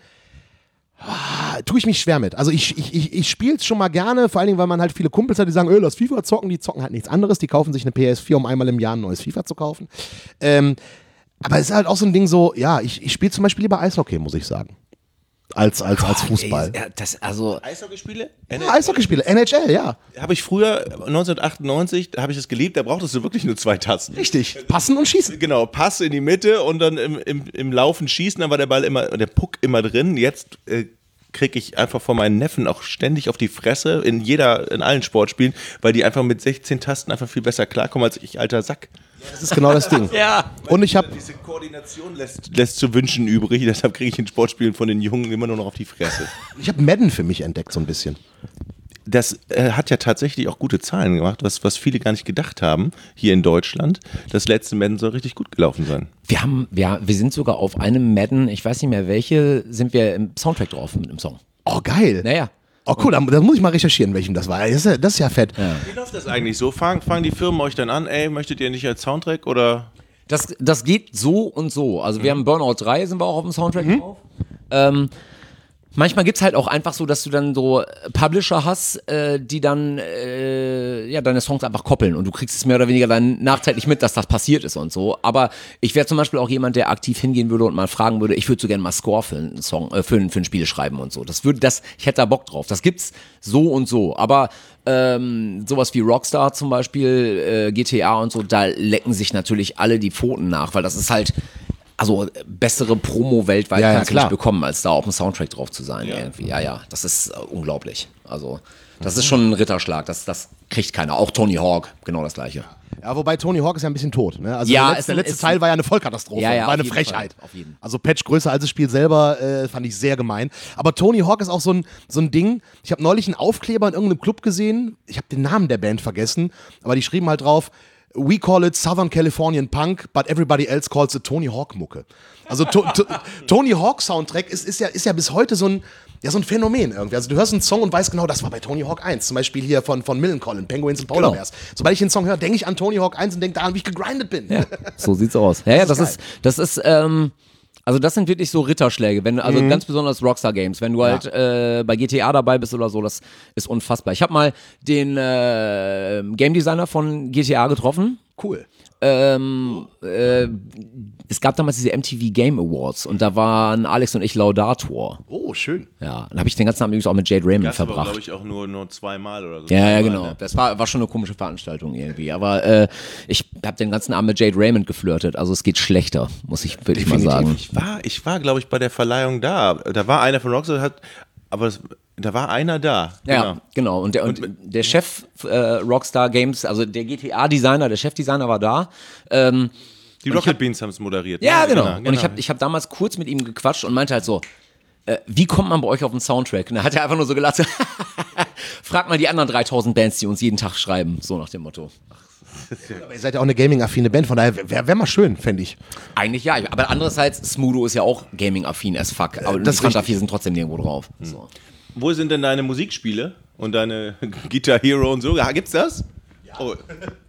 Ah, tue ich mich schwer mit. Also ich, ich, ich, ich spiele es schon mal gerne, vor allen Dingen, weil man halt viele Kumpels hat, die sagen, öh, lass FIFA zocken, die zocken halt nichts anderes, die kaufen sich eine P S vier, um einmal im Jahr ein neues FIFA zu kaufen. Ähm, aber es ist halt auch so ein Ding so, ja, ich, ich spiele zum Beispiel lieber Eishockey, muss ich sagen. Als, als, als Fußball. Ey, das, also, Eishockeyspiele? Ja, Eishockeyspiele, N H L, ja. Habe ich früher, neunzehnhundertachtundneunzig, habe ich das geliebt, da brauchtest du wirklich nur zwei Tasten. Richtig. Passen und schießen. Genau, Pass in die Mitte und dann im, im, im Laufen schießen, dann war der Ball immer, der Puck immer drin. Jetzt äh, kriege ich einfach von meinen Neffen auch ständig auf die Fresse in jeder, in allen Sportspielen, weil die einfach mit sechzehn Tasten einfach viel besser klarkommen als ich, alter Sack. Das ist genau das Ding. ja. Und ich habe Diese Koordination lässt, lässt zu wünschen übrig, deshalb kriege ich in Sportspielen von den Jungen immer nur noch auf die Fresse. ich hab Madden für mich entdeckt, so ein bisschen. Das äh, hat ja tatsächlich auch gute Zahlen gemacht, was, was viele gar nicht gedacht haben, hier in Deutschland. Das letzte Madden soll richtig gut gelaufen sein. Wir haben, ja, wir sind sogar auf einem Madden, ich weiß nicht mehr welche, sind wir im Soundtrack drauf mit dem Song. Oh, geil. Naja. Oh, cool, da, da muss ich mal recherchieren, welchem das war. Das ist ja, das ist ja fett. Ja. Wie läuft das eigentlich so? Fangen, fangen die Firmen euch dann an, ey, möchtet ihr nicht als Soundtrack oder? Das, das geht so und so. Also wir haben Burnout drei, sind wir auch auf dem Soundtrack drauf. Ähm, manchmal gibt es halt auch einfach so, dass du dann so Publisher hast, äh, die dann äh, ja, deine Songs einfach koppeln und du kriegst es mehr oder weniger dann nachträglich mit, dass das passiert ist und so. Aber ich wäre zum Beispiel auch jemand, der aktiv hingehen würde und mal fragen würde, ich würde so gerne mal Score für einen Song, äh, für, ein, für ein Spiel schreiben und so. Das würde, das, ich hätte da Bock drauf. Das gibt's so und so. Aber ähm, sowas wie Rockstar zum Beispiel, äh, G T A und so, da lecken sich natürlich alle die Pfoten nach, weil das ist halt also bessere Promo weltweit Ja, ja, kannst du klar. nicht bekommen, als da auf dem Soundtrack drauf zu sein. Ja. Irgendwie. Ja, ja, das ist äh, unglaublich. Also das ist schon ein Ritterschlag, das, das kriegt keiner. Auch Tony Hawk, genau das Gleiche. Ja, wobei Tony Hawk ist ja ein bisschen tot. Ne? Also Ja, der es letzte, der letzte ist- Teil war ja eine Vollkatastrophe, Ja, ja, war eine auf jeden Frechheit. Fall, auf jeden. Also Patch größer als das Spiel selber, äh, fand ich sehr gemein. Aber Tony Hawk ist auch so ein, so ein Ding, ich habe neulich einen Aufkleber in irgendeinem Club gesehen, ich habe den Namen der Band vergessen, aber die schrieben halt drauf, we call it Southern Californian Punk, but everybody else calls it Tony Hawk Mucke. Also to, to, Tony Hawk Soundtrack ist, ist, ja, ist ja bis heute so ein, ja, so ein Phänomen irgendwie. Also du hörst einen Song und weißt genau, das war bei Tony Hawk eins. Zum Beispiel hier von, von Millencolin, Penguins und Polar Genau. Bears. Sobald ich den Song höre, denke ich an Tony Hawk eins und denke daran, wie ich gegrindet bin. Ja, so sieht's aus. Ja, ja, das ist ist, das ist, ähm, also das sind wirklich so Ritterschläge, wenn, also ganz besonders Rockstar Games, wenn du halt äh, bei G T A dabei bist oder so, das ist unfassbar. Ich habe mal den äh, Game Designer von G T A getroffen. Cool. Ähm, äh, es gab damals diese M T V Game Awards und da waren Alex und ich Laudator. Oh, schön. Ja, dann habe ich den ganzen Abend übrigens auch mit Jade Raymond Das aber, verbracht. glaube ich, auch nur, nur zweimal oder so. Ja, ja, Zweimal, genau. ne? Das war, war schon eine komische Veranstaltung irgendwie. Aber äh, ich habe den ganzen Abend mit Jade Raymond geflirtet. Also es geht schlechter, muss ich wirklich mal sagen. Ich war, ich war, glaube ich, bei der Verleihung da. Da war einer von Rockstar, hat, aber das, da war einer da. Ja, Genau. genau. Und der, und der Chef äh, Rockstar Games, also der G T A-Designer, der Chefdesigner war da. Ähm, Die Rocket Beans haben es moderiert. ja, ne? genau. Und ich habe ich hab damals kurz mit ihm gequatscht und meinte halt so, äh, wie kommt man bei euch auf den Soundtrack? Und er hat ja einfach nur so gelacht, frag mal die anderen dreitausend Bands, die uns jeden Tag schreiben, so nach dem Motto. Aber ihr seid ja auch eine Gaming-affine Band, von daher wäre wär mal schön, fände ich. Eigentlich ja, aber andererseits, Smudo ist ja auch Gaming-affin as fuck, aber das die ist Fanta vier sind trotzdem nirgendwo drauf. So. Wo sind denn deine Musikspiele und deine Guitar Hero und so? Gibt's das? Ja. Oh.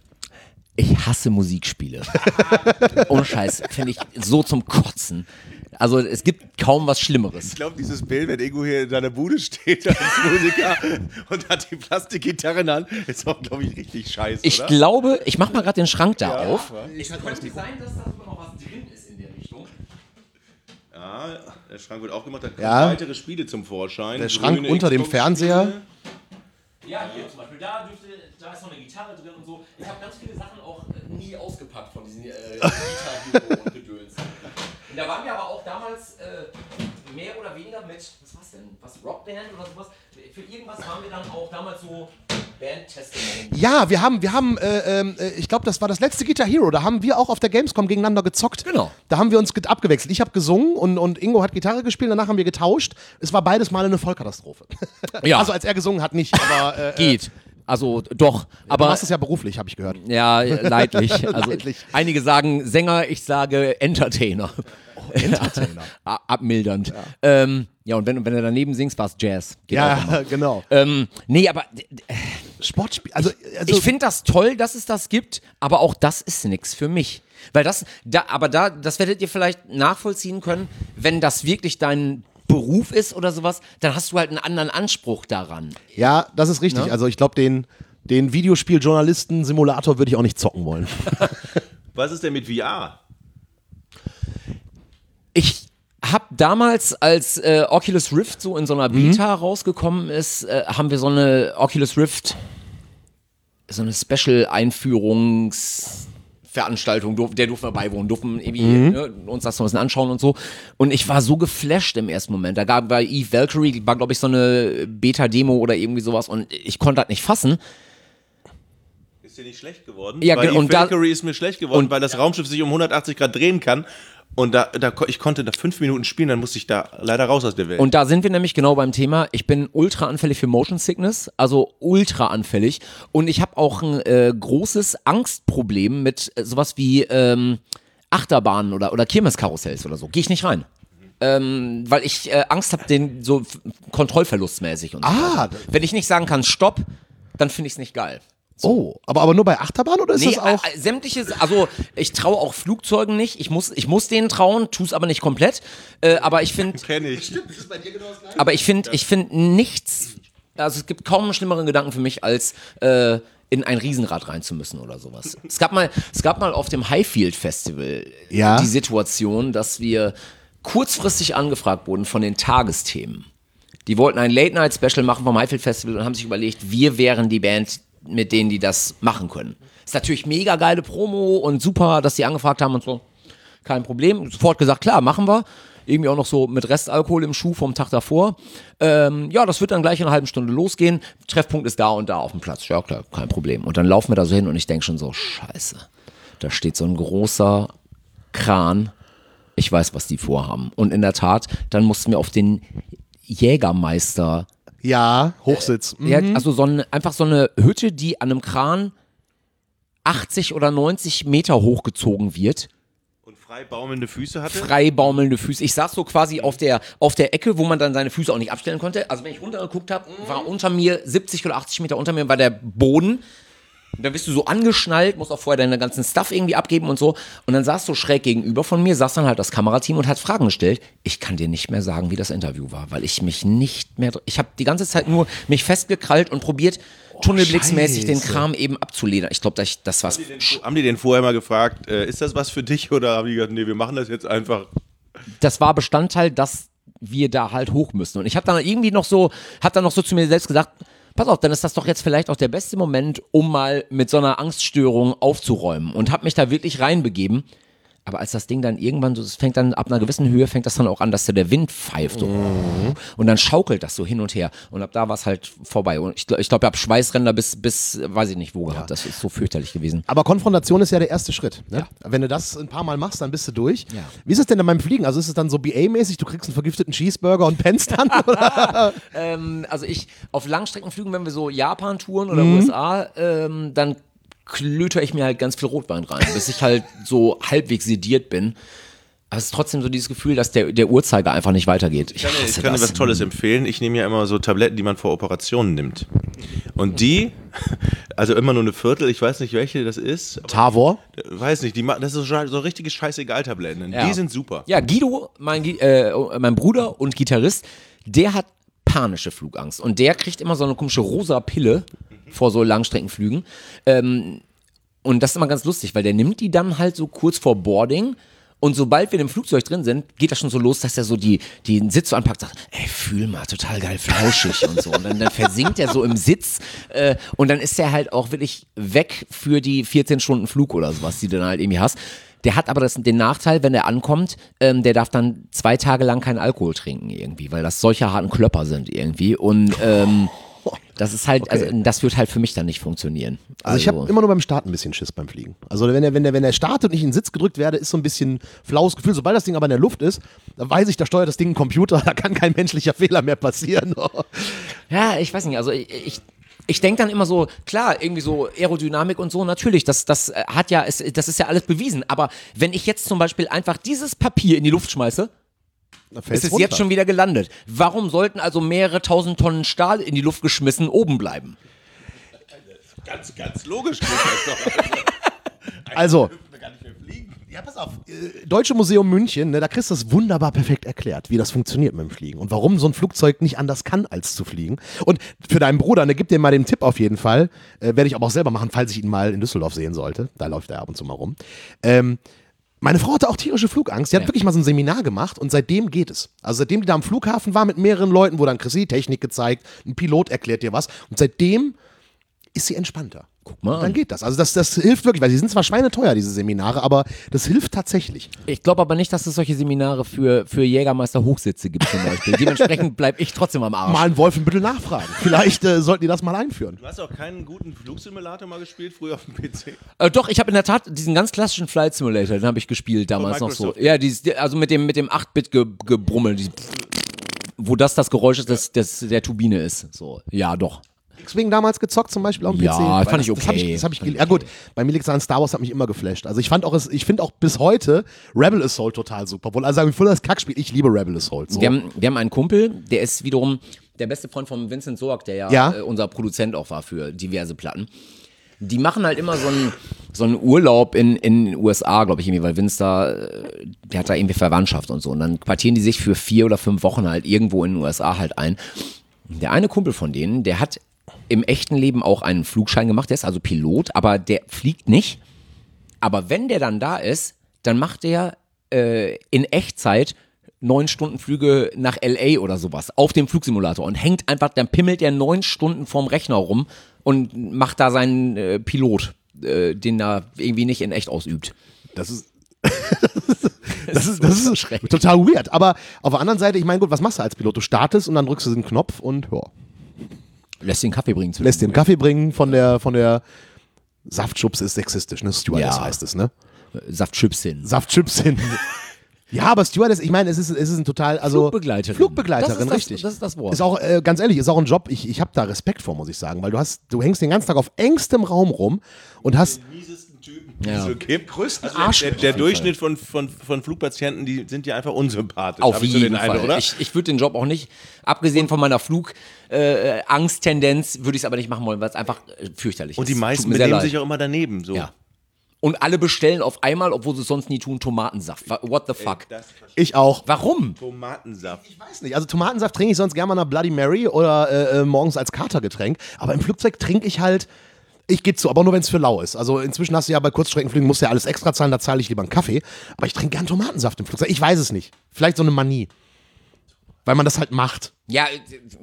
Ich hasse Musikspiele. Ohne Scheiß, finde ich so zum Kotzen. Also es gibt kaum was Schlimmeres. Ich glaube, dieses Bild, wenn Ingo hier in deiner Bude steht als Musiker und hat die Plastikgitarre in der Hand, ist auch, glaube ich, richtig scheiße, Ich oder? glaube, ich mach mal gerade den Schrank da auf. Ich Es könnte sein, dass da sogar noch was drin ist in der Richtung. Ja, der Schrank wird aufgemacht, da kommen Ja. weitere Spiele zum Vorschein. Der Schrank Grüne unter dem Xbox-Spiele. Fernseher. Ja, hier zum Beispiel, da, dürfte, da ist noch eine Gitarre drin und so. Ich habe ganz viele Sachen auch äh, nie ausgepackt von diesen äh, Gitarren und Gedöns. Und da waren wir aber auch damals äh, mehr oder weniger Lieder mit, was war's denn, was, Rockband oder sowas? Für irgendwas waren wir dann auch damals so Band-Testimony. Ja, wir haben, wir haben, äh, äh, ich glaube, das war das letzte Guitar Hero, da haben wir auch auf der Gamescom gegeneinander gezockt. Genau. Da haben wir uns get- abgewechselt. Ich habe gesungen und, und Ingo hat Gitarre gespielt, danach haben wir getauscht. Es war beides mal eine Vollkatastrophe. Ja. Also als er gesungen hat, nicht, aber... Äh, Geht. Also doch, aber... du machst es ja beruflich, habe ich gehört. Ja, leidlich. Also, Leidlich. Einige sagen Sänger, ich sage Entertainer. Entertainer. Ja, abmildernd. Ja, ähm, ja und wenn, wenn du daneben singst, war es Jazz. Geht auch Ja, immer. genau. Ähm, nee, aber Sportspiel, also... also ich finde das toll, dass es das gibt, aber auch das ist nichts für mich. Weil das, da, aber da, das werdet ihr vielleicht nachvollziehen können, wenn das wirklich dein Beruf ist oder sowas, dann hast du halt einen anderen Anspruch daran. Ja, das ist richtig. Ne? Also ich glaube, den, den Videospiel-Journalisten-Simulator würde ich auch nicht zocken wollen. Was ist denn mit V R? Ich habe damals, als äh, Oculus Rift so in so einer Beta mhm. rausgekommen ist, äh, haben wir so eine Oculus Rift, so eine Special-Einführungs-Veranstaltung, durf, der durften wir beiwohnen, durften irgendwie mhm. ne, uns das noch ein bisschen anschauen und so. Und ich war so geflasht im ersten Moment. Da gab bei Eve Valkyrie, war glaube ich so eine Beta-Demo oder irgendwie sowas und ich konnte das nicht fassen. Ist dir nicht schlecht geworden? Ja, weil und Eve da, Valkyrie ist mir schlecht geworden, und, weil das Raumschiff sich um hundertachtzig Grad drehen kann. Und da, da, ich konnte da fünf Minuten spielen, dann musste ich da leider raus aus der Welt. Und da sind wir nämlich genau beim Thema. Ich bin ultra anfällig für Motion Sickness, also ultra anfällig. Und ich habe auch ein äh, großes Angstproblem mit äh, sowas wie ähm, Achterbahnen oder, oder Kirmeskarussells oder so. Gehe ich nicht rein. Ähm, weil ich äh, Angst habe, den so f- kontrollverlustmäßig und so. Ah, Wenn ich nicht sagen kann, stopp, dann finde ich es nicht geil. So. Oh, aber, aber nur bei Achterbahn oder ist Nee, das auch... äh, sämtliches, also ich traue auch Flugzeugen nicht, ich muss, ich muss denen trauen, tue es aber nicht komplett, äh, aber ich finde, Kenn ich. aber ich finde, ich finde nichts, also es gibt kaum einen schlimmeren Gedanken für mich, als äh, in ein Riesenrad rein zu müssen oder sowas. Es gab mal, es gab mal auf dem Highfield Festival Ja. die Situation, dass wir kurzfristig angefragt wurden von den Tagesthemen. Die wollten ein Late-Night-Special machen vom Highfield Festival und haben sich überlegt, wir wären die Band, mit denen die das machen können. Ist natürlich mega geile Promo und super, dass die angefragt haben und so. Kein Problem. Sofort gesagt, klar, machen wir. Irgendwie auch noch so mit Restalkohol im Schuh vom Tag davor. Ähm, ja, das wird dann gleich in einer halben Stunde losgehen. Treffpunkt ist da und da auf dem Platz. Ja, klar, kein Problem. Und dann laufen wir da so hin und ich denke schon so, scheiße. Da steht so ein großer Kran. Ich weiß, was die vorhaben. Und in der Tat, dann mussten wir auf den Jägermeister Ja, Hochsitz. Mhm. Ja, also so eine, einfach so eine Hütte, die an einem Kran achtzig oder neunzig Meter hochgezogen wird. Und frei baumelnde Füße hatte? Frei baumelnde Füße. Ich saß so quasi auf der, auf der Ecke, wo man dann seine Füße auch nicht abstellen konnte. Also wenn ich runtergeguckt habe, war unter mir, siebzig oder achtzig Meter unter mir, war der Boden. Und dann bist du so angeschnallt, musst auch vorher deinen ganzen Stuff irgendwie abgeben und so. Und dann saß so schräg gegenüber von mir, saß dann halt das Kamerateam und hat Fragen gestellt. Ich kann dir nicht mehr sagen, wie das Interview war, weil ich mich nicht mehr... Ich habe die ganze Zeit nur mich festgekrallt und probiert, oh, tunnelblicksmäßig den Kram eben abzuledern. Ich glaube, das, das war's. Haben die, den, haben die den vorher mal gefragt, äh, ist das was für dich? Oder haben die gesagt, nee, wir machen das jetzt einfach? Das war Bestandteil, dass wir da halt hoch müssen. Und ich habe dann irgendwie noch so, hab dann noch so zu mir selbst gesagt, pass auf, dann ist das doch jetzt vielleicht auch der beste Moment, um mal mit so einer Angststörung aufzuräumen. Und habe mich da wirklich reinbegeben. Aber als das Ding dann irgendwann so, es fängt dann ab einer gewissen Höhe, fängt das dann auch an, dass da der Wind pfeift. So. Mhm. Und dann schaukelt das so hin und her. Und ab da war es halt vorbei. Und ich glaube, ich, glaub, ich habe Schweißränder bis, bis, weiß ich nicht wo gehabt. Ja. Das ist so fürchterlich gewesen. Aber Konfrontation ist ja der erste Schritt. Ne? Ja. Wenn du das ein paar Mal machst, dann bist du durch. Ja. Wie ist es denn beim Fliegen? Also ist es dann so B A-mäßig, du kriegst einen vergifteten Cheeseburger und pennst dann? Oder? ähm, also ich, auf Langstreckenflügen, wenn wir so Japan-Touren oder mhm. U S A, ähm, dann klöter ich mir halt ganz viel Rotwein rein, bis ich halt so halbwegs sediert bin. Aber es ist trotzdem so dieses Gefühl, dass der, der Uhrzeiger einfach nicht weitergeht. Ich, ich kann, ich kann dir was Tolles empfehlen. Ich nehme ja immer so Tabletten, die man vor Operationen nimmt. Und die, also immer nur eine Viertel, ich weiß nicht, welche das ist. Tavor? Weiß nicht, die, das ist so, so richtige Scheißegal-Tabletten. Ja. Die sind super. Ja, Guido, mein, äh, mein Bruder und Gitarrist, der hat panische Flugangst. Und der kriegt immer so eine komische rosa Pille vor so Langstreckenflügen. Ähm, und das ist immer ganz lustig, weil der nimmt die dann halt so kurz vor Boarding und sobald wir im Flugzeug drin sind, geht das schon so los, dass er so die, die den Sitz so anpackt und sagt, ey, fühl mal, total geil, flauschig und so. Und dann, dann versinkt er so im Sitz äh, und dann ist er halt auch wirklich weg für die vierzehn Stunden Flug oder sowas, die du dann halt irgendwie hast. Der hat aber das, den Nachteil, wenn er ankommt, ähm, der darf dann zwei Tage lang keinen Alkohol trinken irgendwie, weil das solche harten Klöpper sind irgendwie. Und ähm, das ist halt, Okay. also das wird halt für mich dann nicht funktionieren. Also, ich habe immer nur beim Starten ein bisschen Schiss beim Fliegen. Also wenn er, wenn er, wenn er startet und ich in den Sitz gedrückt werde, ist so ein bisschen flaues Gefühl. Sobald das Ding aber in der Luft ist, dann weiß ich, da steuert das Ding ein Computer, da kann kein menschlicher Fehler mehr passieren. Ja, ich weiß nicht, also ich, ich, ich denke dann immer so, klar, irgendwie so Aerodynamik und so, natürlich, das, das äh, hat ja, es- das ist ja alles bewiesen, aber wenn ich jetzt zum Beispiel einfach dieses Papier in die Luft schmeiße, Da fällt's ist es runter. jetzt schon wieder gelandet. Warum sollten also mehrere tausend Tonnen Stahl in die Luft geschmissen oben bleiben? Ganz, ganz logisch. Geht das doch. Also, Dürfen wir gar nicht mehr fliegen. ja, pass auf. Äh, Deutsche Museum München, ne, da kriegst du das wunderbar perfekt erklärt, wie das funktioniert mit dem Fliegen und warum so ein Flugzeug nicht anders kann, als zu fliegen. Und für deinen Bruder, ne, gib dir mal den Tipp auf jeden Fall, äh, werde ich aber auch selber machen, falls ich ihn mal in Düsseldorf sehen sollte. Da läuft er ab und zu mal rum. Ähm, Meine Frau hatte auch tierische Flugangst. Sie hat Ja. wirklich mal so ein Seminar gemacht und seitdem geht es. Also seitdem die da am Flughafen war mit mehreren Leuten, wurde dann Chris die Technik gezeigt, ein Pilot erklärt dir was und seitdem ist sie entspannter. Guck mal Und dann an. geht das. Also das, das hilft wirklich, weil sie sind zwar schweineteuer, diese Seminare, aber das hilft tatsächlich. Ich glaube aber nicht, dass es solche Seminare für, für Jägermeister Hochsitze gibt zum Beispiel. Dementsprechend bleibe ich trotzdem am Arsch. Mal einen Wolfenbüttel nachfragen. Vielleicht äh, sollten die das mal einführen. Du hast auch keinen guten Flugsimulator mal gespielt, früher auf dem P C? Äh, doch, ich habe in der Tat diesen ganz klassischen Flight Simulator, den habe ich gespielt damals noch so. Microsoft. Ja, dieses, also mit dem, mit dem acht Bit ge, Gebrummel, dieses, wo das das Geräusch ist, das, das der Turbine ist. So, ja, doch. X-Wing damals gezockt, zum Beispiel auf dem Ja, P C. Weil fand ich das, Das hab okay. ich, das hab ich, gel- ja gut, bei mir liegt es an Star Wars, hat mich immer geflasht. Also ich fand auch, es- ich finde auch bis heute Rebel Assault total super. Obwohl, also voll das Kackspiel, ich liebe Rebel Assault. So. Wir haben, wir haben einen Kumpel, der ist wiederum der beste Freund von Vincent Sorg, der ja, Ja. Äh, unser Produzent auch war für diverse Platten. Die machen halt immer so einen, so einen Urlaub in, in den U S A, glaube ich, irgendwie, weil Vince da, äh, der hat da irgendwie Verwandtschaft und so. Und dann quartieren die sich für vier oder fünf Wochen halt irgendwo in den U S A halt ein. Der eine Kumpel von denen, der hat im echten Leben auch einen Flugschein gemacht, der ist also Pilot, aber der fliegt nicht. Aber wenn der dann da ist, dann macht der äh, in Echtzeit neun Stunden Flüge nach L A oder sowas auf dem Flugsimulator und hängt einfach, dann pimmelt er neun Stunden vorm Rechner rum und macht da seinen äh, Pilot, äh, den er irgendwie nicht in echt ausübt. Das ist. Das ist, das ist schrecklich. total weird. Aber auf der anderen Seite, ich meine, gut, was machst du als Pilot? Du startest und dann drückst du den Knopf und ja, Lässt den Kaffee bringen. lässt dir einen Kaffee bringen von der, von der Saftschubse ist sexistisch, ne? Stewardess Ja. heißt es, ne? Saftchips hin. Saftchips hin. Ja, aber Stewardess, ich meine, es ist, es ist ein total, also Flugbegleiterin. Flugbegleiterin, Das ist das- richtig. das ist das Wort. Ist auch, äh, ganz ehrlich, ist auch ein Job, ich, ich habe da Respekt vor, muss ich sagen, weil du hast, du hängst den ganzen Tag auf engstem Raum rum und hast, Miesesten Typen, Ja. die es so gibt. Größten Also der, Arschloch der, der auf jeden Durchschnitt von, von, von Flugpatienten, die sind ja einfach unsympathisch. Auf hab ich so jeden den Fall. Eindruck, oder? Ich, ich würde den Job auch nicht, abgesehen von meiner Flugangsttendenz, äh, Angsttendenz, würde ich es aber nicht machen wollen, weil es einfach äh, fürchterlich ist. Und die Tut meisten mir sehr benehmen leid. sich auch immer daneben. So. Ja. Und alle bestellen auf einmal, obwohl sie es sonst nie tun, Tomatensaft. Wa- What the fuck? Das ich auch. Warum? Tomatensaft. Ich weiß nicht, also Tomatensaft trinke ich sonst gerne mal einer Bloody Mary oder äh, äh, morgens als Katergetränk, aber im Flugzeug trinke ich halt, ich gebe zu, aber nur wenn es für lau ist. Also inzwischen hast du ja bei Kurzstreckenflügen, musst du ja alles extra zahlen, da zahle ich lieber einen Kaffee, aber ich trinke gern Tomatensaft im Flugzeug, ich weiß es nicht. Vielleicht so eine Manie. Weil man das halt macht. Ja, äh,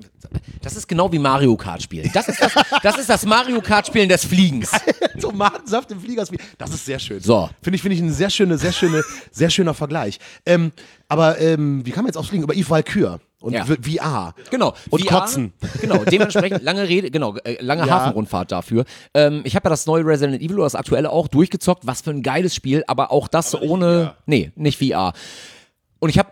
das ist genau wie Mario Kart spielen. Das ist das, das, ist das Mario Kart Spielen des Fliegens. Tomatensaft im Flieger, das ist sehr schön. So. Finde ich, finde ich ein sehr schöne, sehr schöne, sehr schöner Vergleich. Ähm, aber ähm, wie kann man jetzt aufs Fliegen? Über Yves Valkyr und Ja. V R. Genau. Und V R, Kotzen. Genau, dementsprechend lange Rede, genau, äh, lange Ja. Hafenrundfahrt dafür. Ähm, ich habe ja das neue Resident Evil oder das aktuelle auch durchgezockt. Was für ein geiles Spiel, aber auch das Aber nicht ohne, V R. nee, nicht V R. Und ich habe